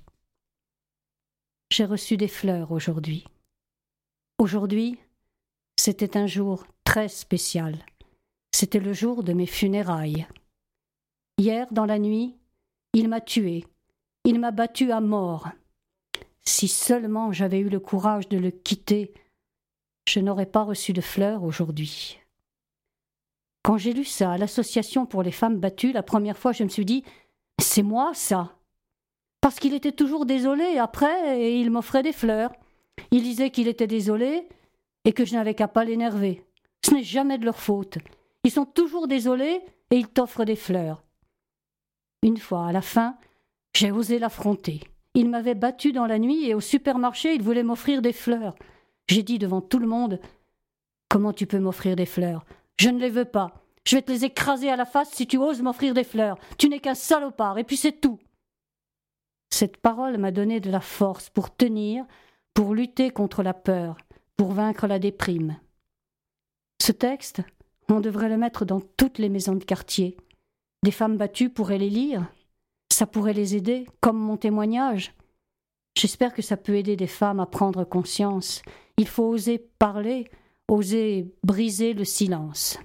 J'ai reçu des fleurs aujourd'hui. Aujourd'hui, c'était un jour très spécial. C'était le jour de mes funérailles. Hier, dans la nuit, il m'a tuée. Il m'a battue à mort. Si seulement j'avais eu le courage de le quitter, je n'aurais pas reçu de fleurs aujourd'hui. Quand j'ai lu ça à l'Association pour les femmes battues, la première fois, je me suis dit « c'est moi, ça !» Parce qu'il était toujours désolé après et il m'offrait des fleurs. Il disait qu'il était désolé et que je n'avais qu'à pas l'énerver. Ce n'est jamais de leur faute. Ils sont toujours désolés et ils t'offrent des fleurs. Une fois, à la fin, j'ai osé l'affronter. Il m'avait battu dans la nuit et au supermarché, il voulait m'offrir des fleurs. J'ai dit devant tout le monde « Comment tu peux m'offrir des fleurs ? Je ne les veux pas. Je vais te les écraser à la face si tu oses m'offrir des fleurs. Tu n'es qu'un salopard et puis c'est tout. » Cette parole m'a donné de la force pour tenir, pour lutter contre la peur, pour vaincre la déprime. Ce texte, on devrait le mettre dans toutes les maisons de quartier. Des femmes battues pourraient les lire. Ça pourrait les aider, comme mon témoignage. J'espère que ça peut aider des femmes à prendre conscience. Il faut oser parler, oser briser le silence.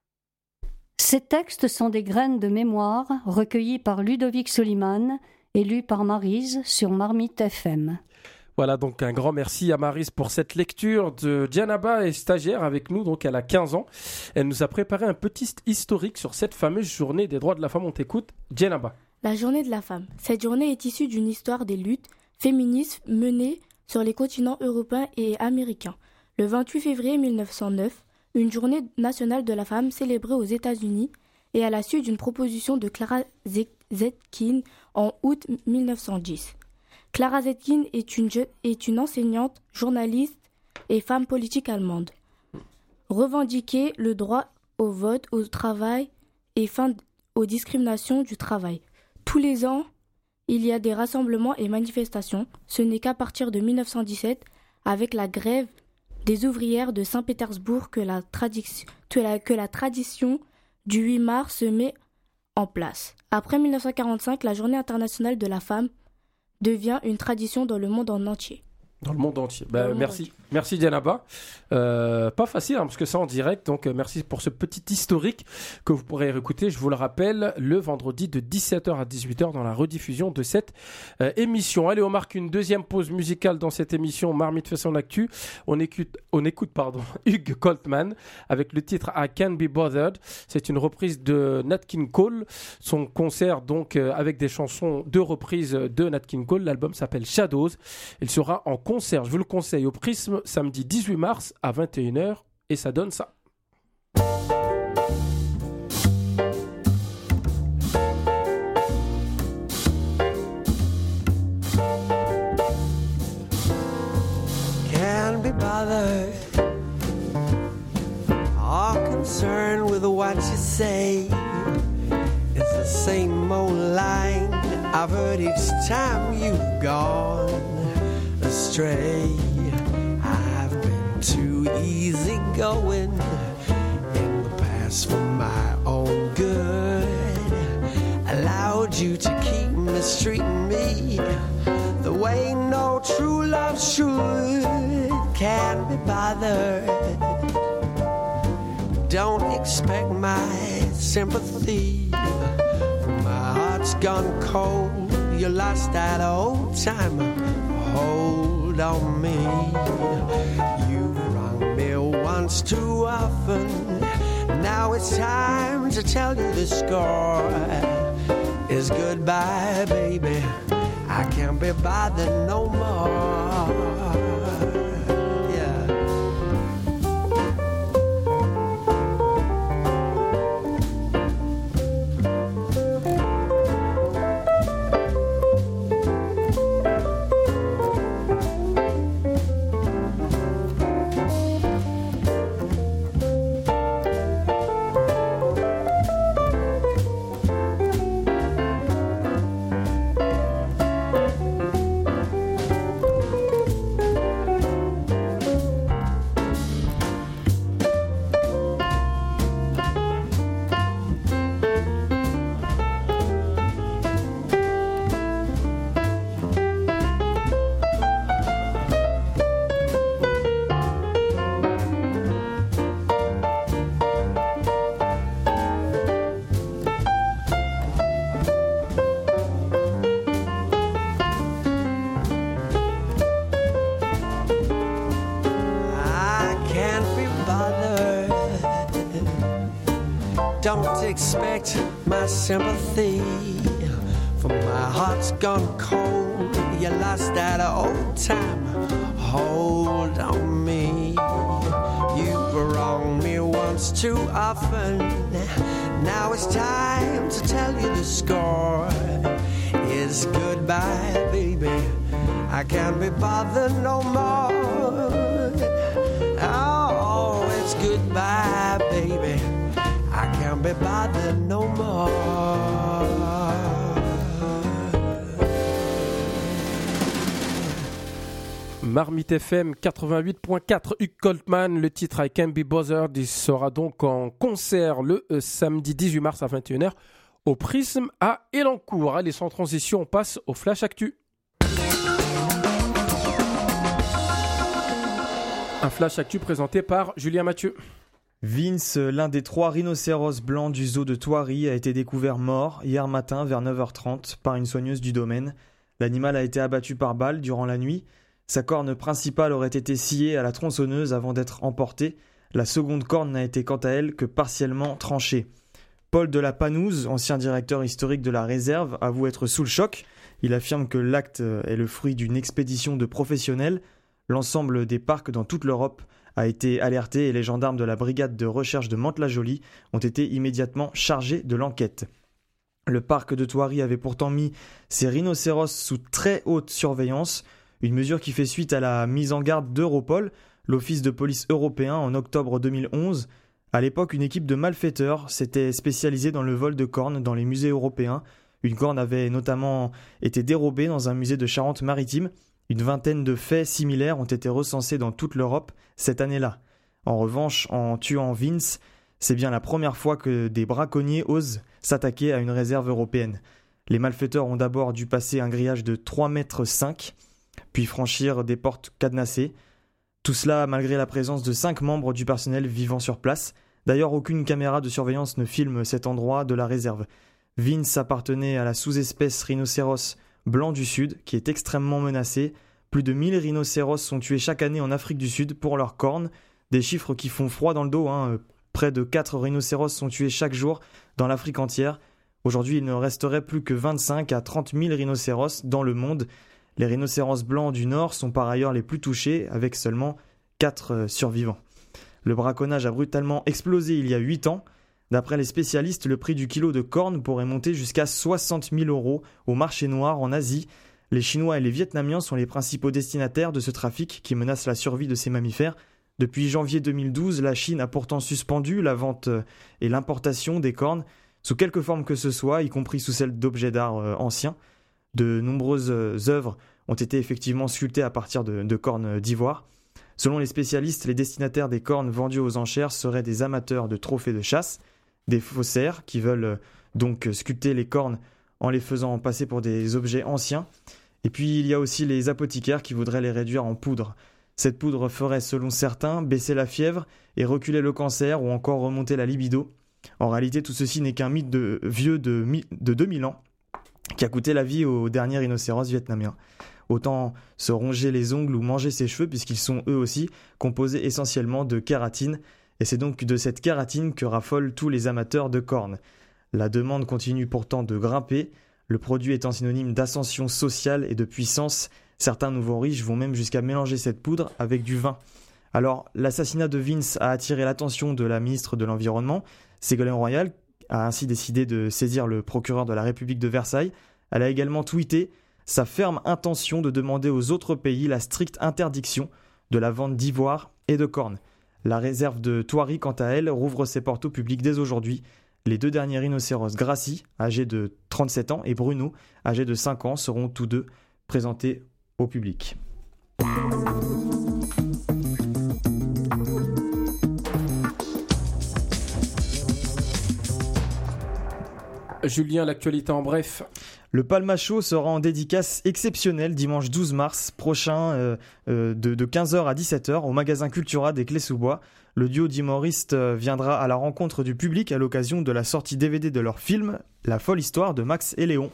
Ces textes sont des graines de mémoire recueillies par Ludovic Suleiman et lues par Maryse sur Marmite F M. Voilà, donc un grand merci à Maryse pour cette lecture de Djanaba est stagiaire avec nous, donc elle a quinze ans. Elle nous a préparé un petit historique sur cette fameuse journée des droits de la femme. On t'écoute, Djanaba. La journée de la femme. Cette journée est issue d'une histoire des luttes féministes menées sur les continents européens et américains. Le vingt-huit février mille neuf cent neuf, une journée nationale de la femme célébrée aux États-Unis et à la suite d'une proposition de Clara Zetkin en août mille neuf cent dix. Clara Zetkin est une, je- est une enseignante, journaliste et femme politique allemande. Revendiquer le droit au vote, au travail et fin aux discriminations du travail. Tous les ans, il y a des rassemblements et manifestations. Ce n'est qu'à partir de mille neuf cent dix-sept, avec la grève des ouvrières de Saint-Pétersbourg, que la, tradi- que, la, que la tradition du huit mars se met en place. Après mille neuf cent quarante-cinq, la Journée internationale de la femme devient une tradition dans le monde en entier. Dans le monde entier. Ben, le merci, monde entier. merci Djanaba. Euh, pas facile, hein, parce que ça en direct. Donc euh, merci pour ce petit historique que vous pourrez réécouter. Je vous le rappelle, le vendredi de dix-sept heures à dix-huit heures dans la rediffusion de cette euh, émission. Allez, on marque une deuxième pause musicale dans cette émission Marmite fait son actu. On écoute, on écoute pardon, Hugh Coltman avec le titre I Can't Be Bothered. C'est une reprise de Nat King Cole. Son concert donc euh, avec des chansons de reprise de Nat King Cole. L'album s'appelle Shadows. Il sera en concert, je vous le conseille, au Prisme samedi dix-huit mars à vingt et une heures et ça donne ça. Can't be bothered or concerned with what you say. same old line I've heard each time you've gone astray. I've been too easygoing in the past for my own good. Allowed you to keep mistreating me the way no true love should. Can't be bothered. Don't expect my sympathy. My heart's gone cold. You lost that old time. Hold on me. You've wronged me once too often. Now it's time to tell you the score is goodbye, baby. I can't be bothered no more. Don't expect my sympathy, for my heart's gone cold. You lost that old time. Hold on me. You've wronged me once too often. Now it's time to tell you the score is goodbye, baby. I can't be bothered no more. Oh, it's goodbye, baby. I can't be bothered no more. Marmite F M quatre-vingt-huit point quatre, Hugh Coltman, le titre I Can't Be Bothered, il sera donc en concert le euh, samedi dix-huit mars à vingt et une heures au Prisme à Elancourt. Allez, sans transition, on passe au Flash Actu. Un Flash Actu présenté par Julien Mathieu. Vince, l'un des trois rhinocéros blancs du zoo de Thoiry, a été découvert mort hier matin vers neuf heures trente par une soigneuse du domaine. L'animal a été abattu par balle durant la nuit. Sa corne principale aurait été sciée à la tronçonneuse avant d'être emportée. La seconde corne n'a été quant à elle que partiellement tranchée. Paul de la Panouse, ancien directeur historique de la réserve, avoue être sous le choc. Il affirme que l'acte est le fruit d'une expédition de professionnels. L'ensemble des parcs dans toute l'Europe a été alerté et les gendarmes de la brigade de recherche de Mantes-la-Jolie ont été immédiatement chargés de l'enquête. Le parc de Thoiry avait pourtant mis ses rhinocéros sous très haute surveillance, une mesure qui fait suite à la mise en garde d'Europol, l'office de police européen, en octobre deux mille onze. À l'époque, une équipe de malfaiteurs s'était spécialisée dans le vol de cornes dans les musées européens. Une corne avait notamment été dérobée dans un musée de Charente-Maritime. Une vingtaine de faits similaires ont été recensés dans toute l'Europe cette année-là. En revanche, en tuant Vince, c'est bien la première fois que des braconniers osent s'attaquer à une réserve européenne. Les malfaiteurs ont d'abord dû passer un grillage de trois mètres cinq, puis franchir des portes cadenassées. Tout cela malgré la présence de cinq membres du personnel vivant sur place. D'ailleurs, aucune caméra de surveillance ne filme cet endroit de la réserve. Vince appartenait à la sous-espèce rhinocéros blanc du Sud, qui est extrêmement menacé. Plus de mille rhinocéros sont tués chaque année en Afrique du Sud pour leurs cornes. Des chiffres qui font froid dans le dos, hein. Près de quatre rhinocéros sont tués chaque jour dans l'Afrique entière. Aujourd'hui, il ne resterait plus que vingt-cinq à trente mille rhinocéros dans le monde. Les rhinocéros blancs du Nord sont par ailleurs les plus touchés, avec seulement quatre survivants. Le braconnage a brutalement explosé il y a huit ans. D'après les spécialistes, le prix du kilo de corne pourrait monter jusqu'à soixante mille euros au marché noir en Asie. Les Chinois et les Vietnamiens sont les principaux destinataires de ce trafic qui menace la survie de ces mammifères. Depuis janvier deux mille douze, la Chine a pourtant suspendu la vente et l'importation des cornes. sous quelque forme que ce soit, y compris sous celle d'objets d'art euh, anciens. De nombreuses euh, œuvres ont été effectivement sculptées à partir de, de cornes d'ivoire. Selon les spécialistes, les destinataires des cornes vendues aux enchères seraient des amateurs de trophées de chasse, des faussaires qui veulent euh, donc sculpter les cornes en les faisant passer pour des objets anciens. Et puis il y a aussi les apothicaires qui voudraient les réduire en poudre. Cette poudre ferait, selon certains, baisser la fièvre et reculer le cancer ou encore remonter la libido. En réalité, tout ceci n'est qu'un mythe de, vieux de, de deux mille ans qui a coûté la vie au dernier rhinocéros vietnamien. Autant se ronger les ongles ou manger ses cheveux puisqu'ils sont eux aussi composés essentiellement de kératine. Et c'est donc de cette kératine que raffolent tous les amateurs de cornes. La demande continue pourtant de grimper, le produit étant synonyme d'ascension sociale et de puissance. Certains nouveaux riches vont même jusqu'à mélanger cette poudre avec du vin. Alors, l'assassinat de Vince a attiré l'attention de la ministre de l'Environnement. Ségolène Royal a ainsi décidé de saisir le procureur de la République de Versailles. Elle a également tweeté sa ferme intention de demander aux autres pays la stricte interdiction de la vente d'ivoire et de cornes. La réserve de Thoiry, quant à elle, rouvre ses portes au public dès aujourd'hui. Les deux derniers rhinocéros, Gracie, âgé de trente-sept ans, et Bruno, âgé de cinq ans, seront tous deux présentés au public. Julien, l'actualité en bref. Le Palma Show sera en dédicace exceptionnelle dimanche douze mars prochain euh, euh, de, de quinze heures à dix-sept heures au magasin Cultura des Clés-sous-Bois. Le duo d'humoristes viendra à la rencontre du public à l'occasion de la sortie D V D de leur film La folle histoire de Max et Léon.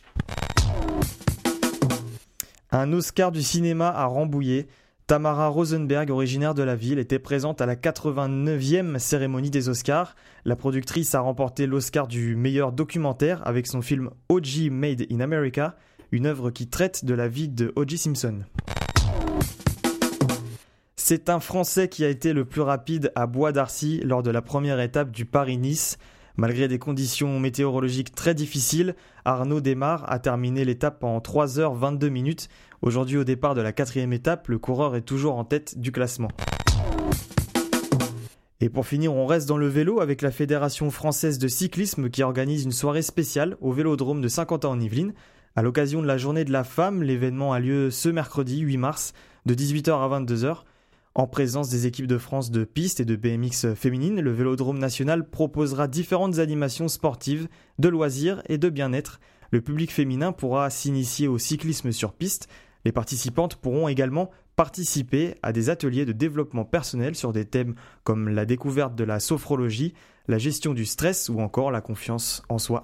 Un Oscar du cinéma à Rambouillet. Tamara Rosenberg, originaire de la ville, était présente à la quatre-vingt-neuvième cérémonie des Oscars. La productrice a remporté l'Oscar du meilleur documentaire avec son film O J Made in America, une œuvre qui traite de la vie de O J Simpson. C'est un Français qui a été le plus rapide à Bois d'Arcy lors de la première étape du Paris-Nice. Malgré des conditions météorologiques très difficiles, Arnaud Desmar a terminé l'étape en trois heures vingt-deux minutes. Aujourd'hui, au départ de la quatrième étape, le coureur est toujours en tête du classement. Et pour finir, on reste dans le vélo avec la Fédération française de cyclisme qui organise une soirée spéciale au Vélodrome de Saint-Quentin-en-Yvelines. À l'occasion de la journée de la femme, l'événement a lieu ce mercredi huit mars de dix-huit heures à vingt-deux heures. En présence des équipes de France de piste et de B M X féminine, le Vélodrome national proposera différentes animations sportives, de loisirs et de bien-être. Le public féminin pourra s'initier au cyclisme sur piste. Les participantes pourront également participer à des ateliers de développement personnel sur des thèmes comme la découverte de la sophrologie, la gestion du stress ou encore la confiance en soi.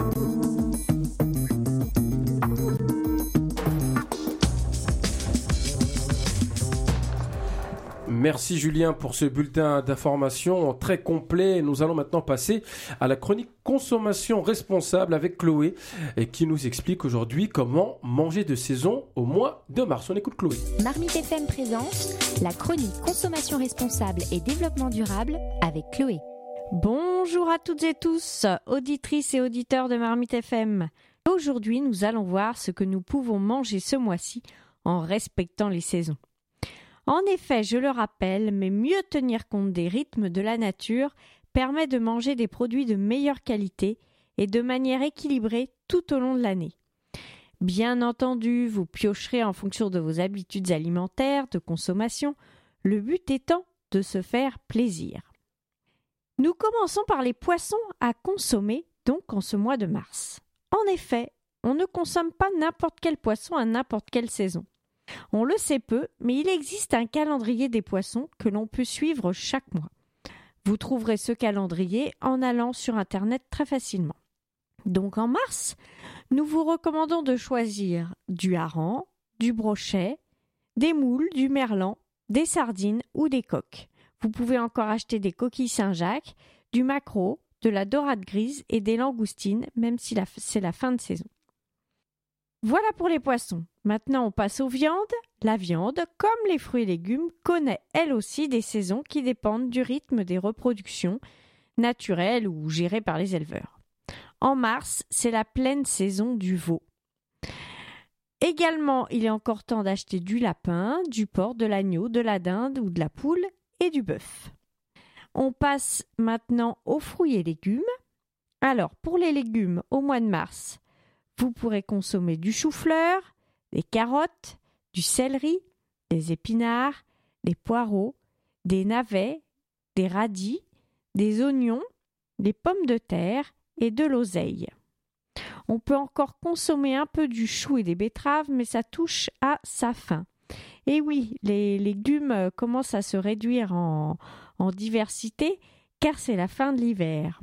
Merci Julien pour ce bulletin d'information très complet. Nous allons maintenant passer à la chronique consommation responsable avec Chloé et qui nous explique aujourd'hui comment manger de saison au mois de mars. On écoute Chloé. Marmite F M présente la chronique consommation responsable et développement durable avec Chloé. Bonjour à toutes et tous, auditrices et auditeurs de Marmite F M. Aujourd'hui, nous allons voir ce que nous pouvons manger ce mois-ci en respectant les saisons. En effet, je le rappelle, mais mieux tenir compte des rythmes de la nature permet de manger des produits de meilleure qualité et de manière équilibrée tout au long de l'année. Bien entendu, vous piocherez en fonction de vos habitudes alimentaires, de consommation, le but étant de se faire plaisir. Nous commençons par les poissons à consommer, donc en ce mois de mars. En effet, on ne consomme pas n'importe quel poisson à n'importe quelle saison. On le sait peu, mais il existe un calendrier des poissons que l'on peut suivre chaque mois. Vous trouverez ce calendrier en allant sur Internet très facilement. Donc en mars, nous vous recommandons de choisir du hareng, du brochet, des moules, du merlan, des sardines ou des coques. Vous pouvez encore acheter des coquilles Saint-Jacques, du maquereau, de la dorade grise et des langoustines, même si la, c'est la fin de saison. Voilà pour les poissons. Maintenant, on passe aux viandes. La viande, comme les fruits et légumes, connaît elle aussi des saisons qui dépendent du rythme des reproductions naturelles ou gérées par les éleveurs. En mars, c'est la pleine saison du veau. Également, il est encore temps d'acheter du lapin, du porc, de l'agneau, de la dinde ou de la poule et du bœuf. On passe maintenant aux fruits et légumes. Alors, pour les légumes, au mois de mars, vous pourrez consommer du chou-fleur, des carottes, du céleri, des épinards, des poireaux, des navets, des radis, des oignons, des pommes de terre et de l'oseille. On peut encore consommer un peu du chou et des betteraves, mais ça touche à sa fin. Et oui, les légumes commencent à se réduire en, en diversité, car c'est la fin de l'hiver.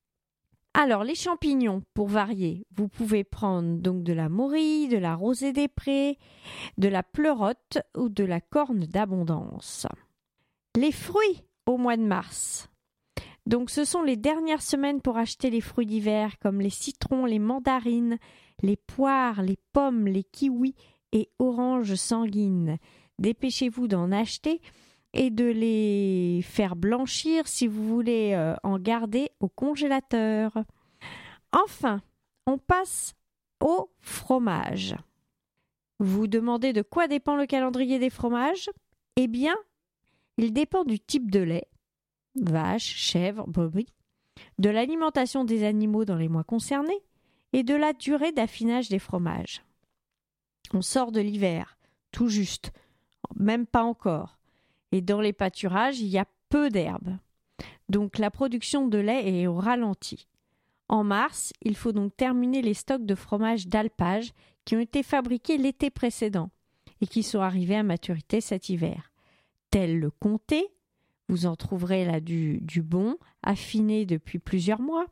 Alors, les champignons, pour varier, vous pouvez prendre donc de la morille, de la rosée des prés, de la pleurote ou de la corne d'abondance. Les fruits au mois de mars. Donc, ce sont les dernières semaines pour acheter les fruits d'hiver comme les citrons, les mandarines, les poires, les pommes, les kiwis et oranges sanguines. Dépêchez-vous d'en acheter et de les faire blanchir si vous voulez euh, en garder au congélateur. Enfin, on passe au fromage. Vous vous demandez de quoi dépend le calendrier des fromages ? Eh bien, il dépend du type de lait, vache, chèvre, brebis, de l'alimentation des animaux dans les mois concernés et de la durée d'affinage des fromages. On sort de l'hiver, tout juste, même pas encore. Et dans les pâturages, il y a peu d'herbes. Donc la production de lait est au ralenti. En mars, il faut donc terminer les stocks de fromage d'alpage qui ont été fabriqués l'été précédent et qui sont arrivés à maturité cet hiver. Tel le comté, vous en trouverez là du, du bon, affiné depuis plusieurs mois,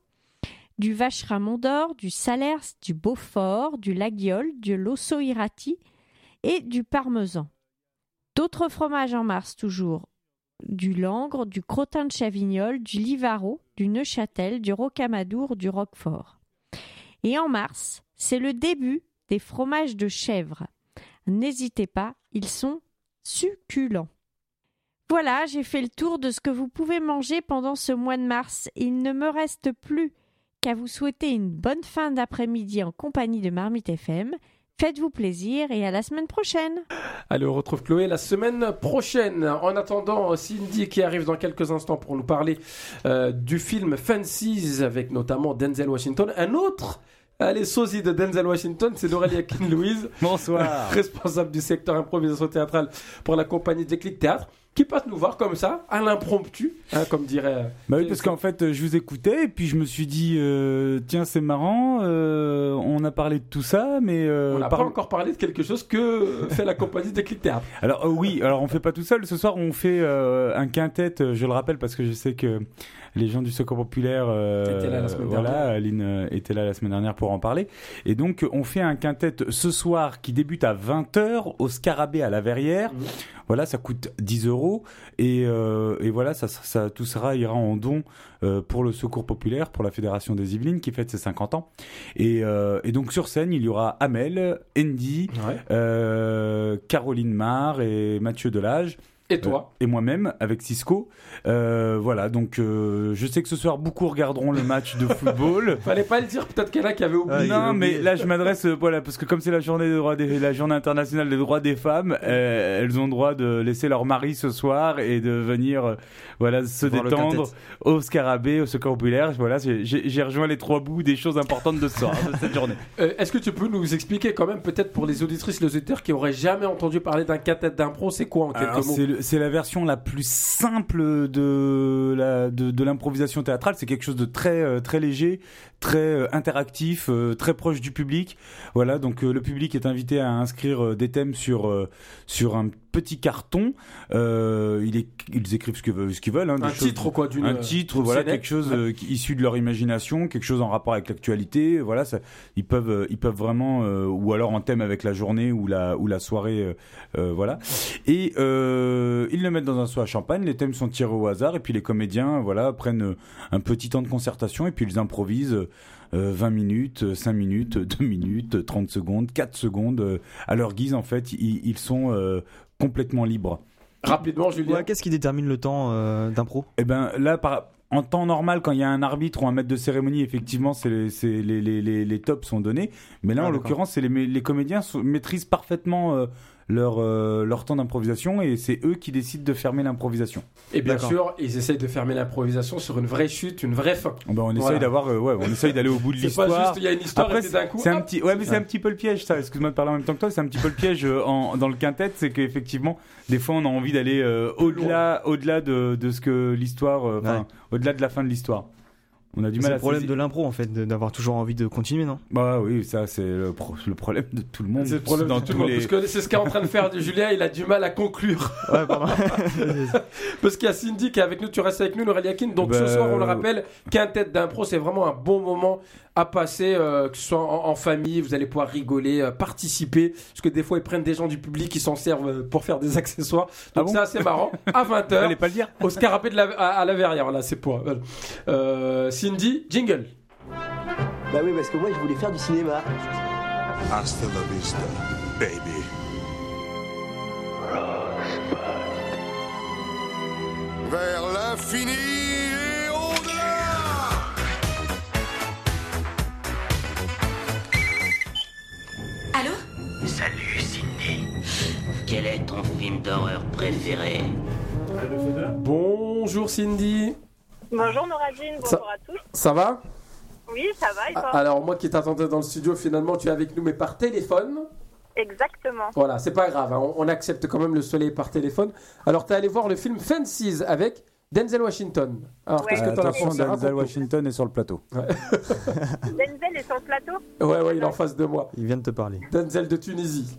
du vacherin Mondor, du Salers, du Beaufort, du Laguiole, du l'Osso-Irati et du parmesan. D'autres fromages en mars toujours, du Langre, du Crottin de Chavignol, du Livaro, du Neuchâtel, du Rocamadour, du Roquefort. Et en mars, c'est le début des fromages de chèvre. N'hésitez pas, ils sont succulents. Voilà, j'ai fait le tour de ce que vous pouvez manger pendant ce mois de mars. Il ne me reste plus qu'à vous souhaiter une bonne fin d'après-midi en compagnie de Marmite F M. Faites-vous plaisir et à la semaine prochaine. Allez, on retrouve Chloé la semaine prochaine. En attendant, Cindy qui arrive dans quelques instants pour nous parler euh, du film Fences avec notamment Denzel Washington. Un autre, allez, sosie de Denzel Washington, c'est Aurélie Louise. Bonsoir. Responsable du secteur improvisation théâtrale pour la compagnie Déclic Théâtre, qui passe nous voir comme ça, à l'impromptu, hein, comme dirait... Bah oui, parce qu'en fait, je vous écoutais, et puis je me suis dit, euh, tiens, c'est marrant, euh, on a parlé de tout ça, mais... Euh, on n'a par... pas encore parlé de quelque chose que fait la compagnie Déclic Théâtre. Alors, euh, oui, alors on fait pas tout seul. Ce soir, on fait euh, un quintet, je le rappelle, parce que je sais que les gens du Secours Populaire, euh, là la semaine voilà, dernière. Aline euh, était là la semaine dernière pour en parler. Et donc, on fait un quintet ce soir qui débute à vingt heures au Scarabée à la Verrière. Mmh. Voilà, ça coûte dix euros. Et, euh, et voilà, ça, ça, tout sera ira en don euh, pour le Secours Populaire, pour la Fédération des Yvelines qui fête ses cinquante ans. Et, euh, et donc, sur scène, il y aura Amel, Andy, ouais. euh, Caroline Marr et Mathieu Delage. Et toi euh, Et moi-même, avec Cisco. Euh, voilà, donc euh, je sais que ce soir, beaucoup regarderont le match de football. Fallait pas le dire, peut-être qu'il y en a qui avaient oublié. Euh, non, mais là, je m'adresse, euh, voilà, parce que comme c'est la journée, des droits des, la journée internationale des droits des femmes, euh, elles ont le droit de laisser leur mari ce soir et de venir, euh, voilà, se Voir détendre au Scarabée, au Secours Populaire. Voilà, j'ai, j'ai rejoint les trois bouts des choses importantes de ce soir, de cette journée. Euh, est-ce que tu peux nous expliquer quand même, peut-être pour les auditrices, les auditeurs qui auraient jamais entendu parler d'un quintet d'impro, c'est quoi en quelques Alors, mots? c'est, le, c'est la version la plus simple de, la, de, de l'improvisation théâtrale. C'est quelque chose de très, euh, très léger, très euh, interactif, euh, très proche du public. Voilà, donc euh, le public est invité à inscrire euh, des thèmes sur, euh, sur un petit carton. Euh, il est, ils écrivent ce, que, ce qu'ils veulent. Hein, un choses, titre, quoi, d'une. Un titre, d'une voilà, scénette. Quelque chose euh, issu de leur imagination, quelque chose en rapport avec l'actualité. Voilà, ça, ils peuvent, euh, ils peuvent vraiment, euh, ou alors en thème avec la journée ou la, ou la soirée, euh, euh, voilà. Et euh, ils le mettent dans un seau à champagne. Les thèmes sont tirés au hasard, et puis les comédiens, voilà, prennent un petit temps de concertation, et puis ils improvisent. Euh, vingt minutes, cinq minutes, deux minutes, trente secondes, quatre secondes, euh, à leur guise en fait, ils, ils sont euh, complètement libres. Rapidement, Julien. Ouais, qu'est-ce qui détermine le temps euh, d'impro ? Eh ben là, par, en temps normal, quand il y a un arbitre ou un maître de cérémonie, effectivement, c'est les, c'est les, les, les, les tops sont donnés. Mais là, ah, en d'accord. l'occurrence, c'est les, les comédiens sont, maîtrisent parfaitement euh, leur, euh, leur temps d'improvisation et c'est eux qui décident de fermer l'improvisation. Et bien sûr, ils essayent de fermer l'improvisation sur une vraie chute, une vraie fin. Ben, on essaye Voilà. d'avoir, euh, ouais, on essaye d'aller au bout de C'est l'histoire. pas juste, il y a une histoire Après, et puis d'un coup, c'est un hop. petit, ouais, mais c'est un petit peu le piège, ça. Excuse-moi de parler en même temps que toi. C'est un petit peu le piège euh, en, dans le quintet, c'est qu'effectivement, des fois, on a envie d'aller euh, au-delà, au-delà de, de ce que l'histoire, euh, enfin, Ouais. au-delà de la fin de l'histoire. On a du C'est mal à le problème saisir. de l'impro en fait, de- d'avoir toujours envie de continuer, non? Bah oui, ça c'est le, pro- le problème de tout le monde. C'est le problème dans de tout le tous monde. les- Parce que c'est ce qu'est en train de faire Julien, il a du mal à conclure. Ouais, pardon. Parce qu'il y a Cindy qui est avec nous, tu restes avec nous, Laurel Yakin. Donc Bah, ce soir, on le rappelle, quintet d'impro, c'est vraiment un bon moment à passer, euh, que ce soit en, en famille, vous allez pouvoir rigoler, euh, participer. Parce que des fois, ils prennent des gens du public qui s'en servent euh, pour faire des accessoires. Donc Ah bon c'est assez marrant. À vingt heures, Fallait pas le dire. au scarabée de la, à, à la verrière, là, c'est pour. Voilà. Euh, Cindy, jingle. Bah oui, parce que moi, je voulais faire du cinéma. Hasta la vista, baby. Vers l'infini et au-delà. Allô? Salut Cindy. Quel est ton film d'horreur préféré? Bonjour Cindy. Bonjour Noradine, bonjour Ça- à tous. Ça va? Oui, ça va et toi? Alors, moi qui t'attendais dans le studio, finalement, tu es avec nous, mais par téléphone. Exactement. Voilà, c'est pas grave, hein, on, on accepte quand même le soleil par téléphone. Alors, tu es allé voir le film Fences avec Denzel Washington. Alors, qu'est-ce que t'en as Attention, pensé? Denzel Raconte-nous. Washington est sur le plateau. Denzel est sur le plateau? Ouais, ouais, il est en face de moi. Il vient de te parler. Denzel de Tunisie.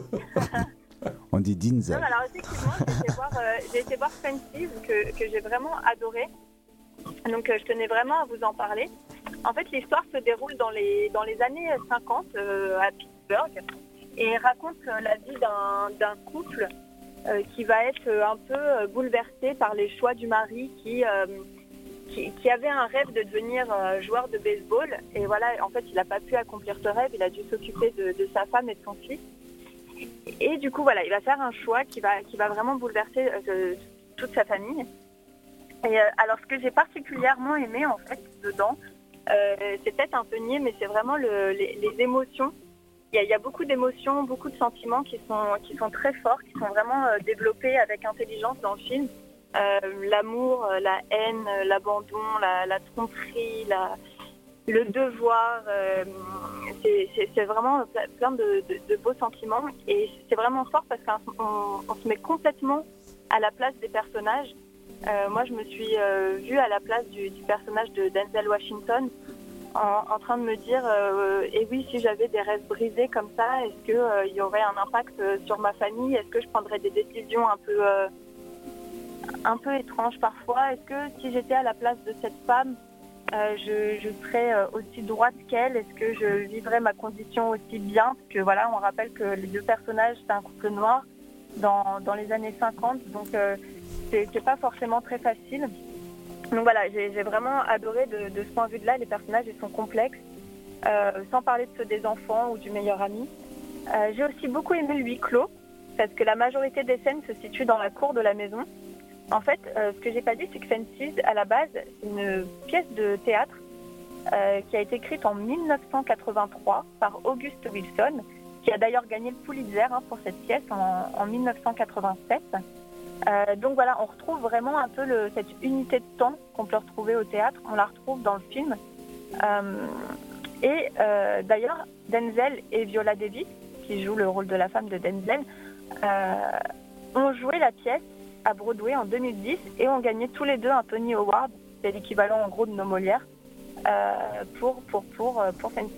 On dit Denzel. Non, mais alors effectivement, j'ai été voir, euh, j'ai été voir Fences que, que j'ai vraiment adoré. Donc euh, je tenais vraiment à vous en parler. En fait, l'histoire se déroule dans les, dans les années cinquante euh, à Pittsburgh et raconte euh, la vie d'un, d'un couple euh, qui va être euh, un peu euh, bouleversé par les choix du mari qui, euh, qui, qui avait un rêve de devenir euh, joueur de baseball. Et voilà, en fait, il n'a pas pu accomplir ce rêve, il a dû s'occuper de, de sa femme et de son fils. Et du coup, voilà, il va faire un choix qui va, qui va vraiment bouleverser euh, toute sa famille. Et euh, alors, ce que j'ai particulièrement aimé, en fait, dedans, euh, c'est peut-être un peu niais, mais c'est vraiment le, les, les émotions. Il y, a, il y a beaucoup d'émotions, beaucoup de sentiments qui sont, qui sont très forts, qui sont vraiment euh, développés avec intelligence dans le film. Euh, l'amour, euh, la haine, euh, l'abandon, la, la tromperie, la, le devoir. Euh, c'est, c'est, c'est vraiment plein de, de, de beaux sentiments. Et c'est vraiment fort parce qu'on on se met complètement à la place des personnages. Euh, moi, je me suis euh, vue à la place du, du personnage de Denzel Washington en, en train de me dire euh, et oui, si j'avais des rêves brisés comme ça, est-ce qu'il euh, y aurait un impact euh, sur ma famille? Est-ce que je prendrais des décisions un peu, euh, un peu étranges parfois? Est-ce que si j'étais à la place de cette femme, euh, je, je serais euh, aussi droite qu'elle? Est-ce que je vivrais ma condition aussi bien? Parce que voilà, on rappelle que les deux personnages, c'est un couple noir dans, dans les années cinquante, donc euh, c'est, c'est pas forcément très facile. Donc voilà, j'ai, j'ai vraiment adoré de, de ce point de vue-là. Les personnages, ils sont complexes, euh, sans parler de ceux des enfants ou du meilleur ami. Euh, j'ai aussi beaucoup aimé le huis clos, parce que la majorité des scènes se situent dans la cour de la maison. En fait, euh, ce que j'ai pas dit, c'est que Fences, à la base, c'est une pièce de théâtre euh, qui a été écrite en dix-neuf cent quatre-vingt-trois par August Wilson, qui a d'ailleurs gagné le Pulitzer hein, pour cette pièce en, en dix-neuf cent quatre-vingt-sept. Euh, donc voilà, on retrouve vraiment un peu le, cette unité de temps qu'on peut retrouver au théâtre, on la retrouve dans le film. Euh, et euh, d'ailleurs, Denzel et Viola Davis, qui jouent le rôle de la femme de Denzel, euh, ont joué la pièce à Broadway en deux mille dix et ont gagné tous les deux un Tony Award, c'est l'équivalent en gros de nos Molières, euh, pour, pour, pour, pour Fences.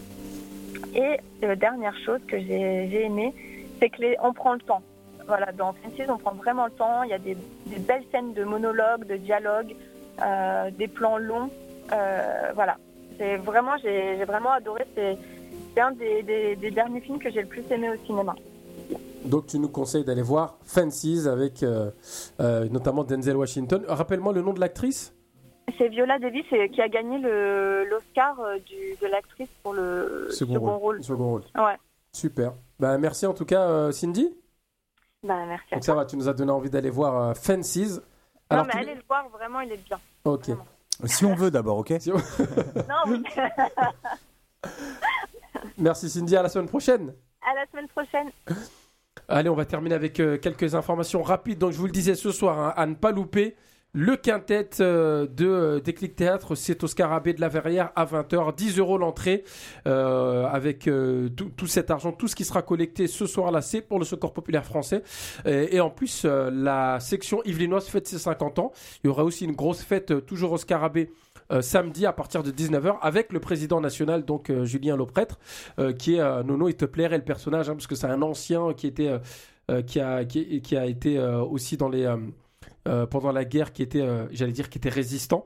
Et euh, dernière chose que j'ai, j'ai aimé, c'est qu'on prend le temps. Voilà, dans Fences, on prend vraiment le temps. Il y a des, des belles scènes de monologues, de dialogues, euh, des plans longs. Euh, voilà, c'est vraiment, j'ai, j'ai vraiment adoré. C'est, c'est un des, des, des derniers films que j'ai le plus aimé au cinéma. Donc tu nous conseilles d'aller voir Fences avec euh, euh, notamment Denzel Washington. Rappelle-moi le nom de l'actrice. C'est Viola Davis qui a gagné le, l'Oscar du, de l'actrice pour le second, second rôle. rôle. Second rôle. Ouais. Super. Ben, merci en tout cas euh, Cindy. Bah, merci à Donc ça va, tu nous as donné envie d'aller voir euh, Fences. Alors, non mais allez le voir, vraiment il est bien. Ok. Vraiment. Si on veut d'abord, ok si on... Non, oui. Merci Cindy, à la semaine prochaine. À la semaine prochaine. Allez, on va terminer avec euh, quelques informations rapides. Donc, je vous le disais ce soir, hein, à ne pas louper. Le quintet euh, de euh, Déclic Théâtre, c'est au Scarabée de la Verrière à vingt heures. dix euros l'entrée euh, avec euh, tout, tout cet argent, tout ce qui sera collecté ce soir-là, c'est pour le Secours Populaire Français. Et, et en plus, euh, la section yvelinoise fête ses cinquante ans. Il y aura aussi une grosse fête euh, toujours au Scarabée euh, samedi à partir de dix-neuf heures avec le président national, donc euh, Julien Lauprêtre, euh, qui est euh, Nono, il te plairait le personnage, hein, parce que c'est un ancien qui, était, euh, euh, qui, a, qui, qui a été euh, aussi dans les... Euh, Euh, pendant la guerre, qui était, euh, j'allais dire, qui était résistant.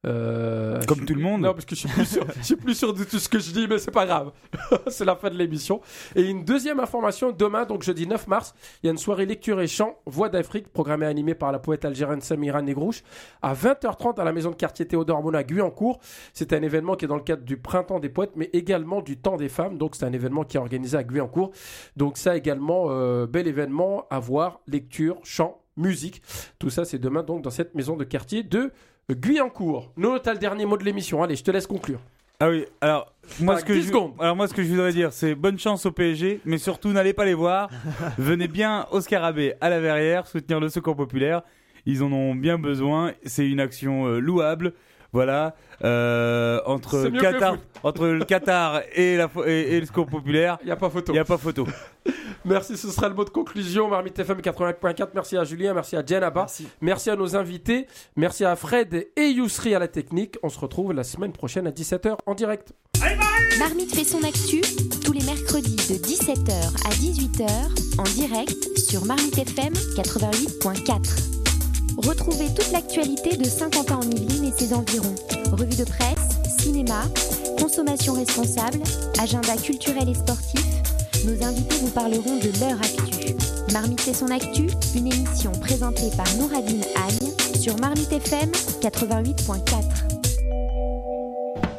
Euh, Comme je, tout le monde. Non, parce que je suis plus sûr, je suis plus sûr de tout ce que je dis, mais c'est pas grave. C'est la fin de l'émission. Et une deuxième information, demain, donc jeudi neuf mars, il y a une soirée lecture et chant, Voix d'Afrique, programmée et animée par la poète algérienne Samira Negrouche, à vingt heures trente à la maison de quartier Théodore Monod à Guyancourt. C'est un événement qui est dans le cadre du Printemps des poètes, mais également du Temps des femmes. Donc c'est un événement qui est organisé à Guyancourt. Donc ça également, euh, bel événement à voir, lecture, chant, musique. Tout ça, c'est demain donc dans cette maison de quartier de Guyancourt. Nono, t'as le dernier mot de l'émission. Allez, je te laisse conclure. Ah oui, alors moi, Enfin, ce que je, alors moi ce que je voudrais dire, c'est bonne chance au P S G, mais surtout n'allez pas les voir. Venez bien au Scarabée à la Verrière soutenir le Secours Populaire. Ils en ont bien besoin. C'est une action euh, louable. Voilà, euh, entre, Qatar, entre le Qatar et, la, et, et le Secours Populaire, il n'y a pas photo. Il n'y a pas photo. Merci, ce sera le mot de conclusion. Marmite F M quatre-vingt-un point quatre. Merci à Julien, merci à Jen Abba, merci. merci à nos invités, merci à Fred et Yousri à la technique. On se retrouve la semaine prochaine à dix-sept heures en direct. Marmite fait son actu tous les mercredis de dix-sept heures à dix-huit heures en direct sur Marmite F M quatre-vingt-huit point quatre. Retrouvez toute l'actualité de Saint-Quentin en Yvelines et ses environs. Revue de presse, cinéma, consommation responsable, agenda culturel et sportif. Nos invités vous parleront de leur actu. Marmite fait son actu, une émission présentée par Nouradine Agne sur Marmite F M quatre-vingt-huit point quatre.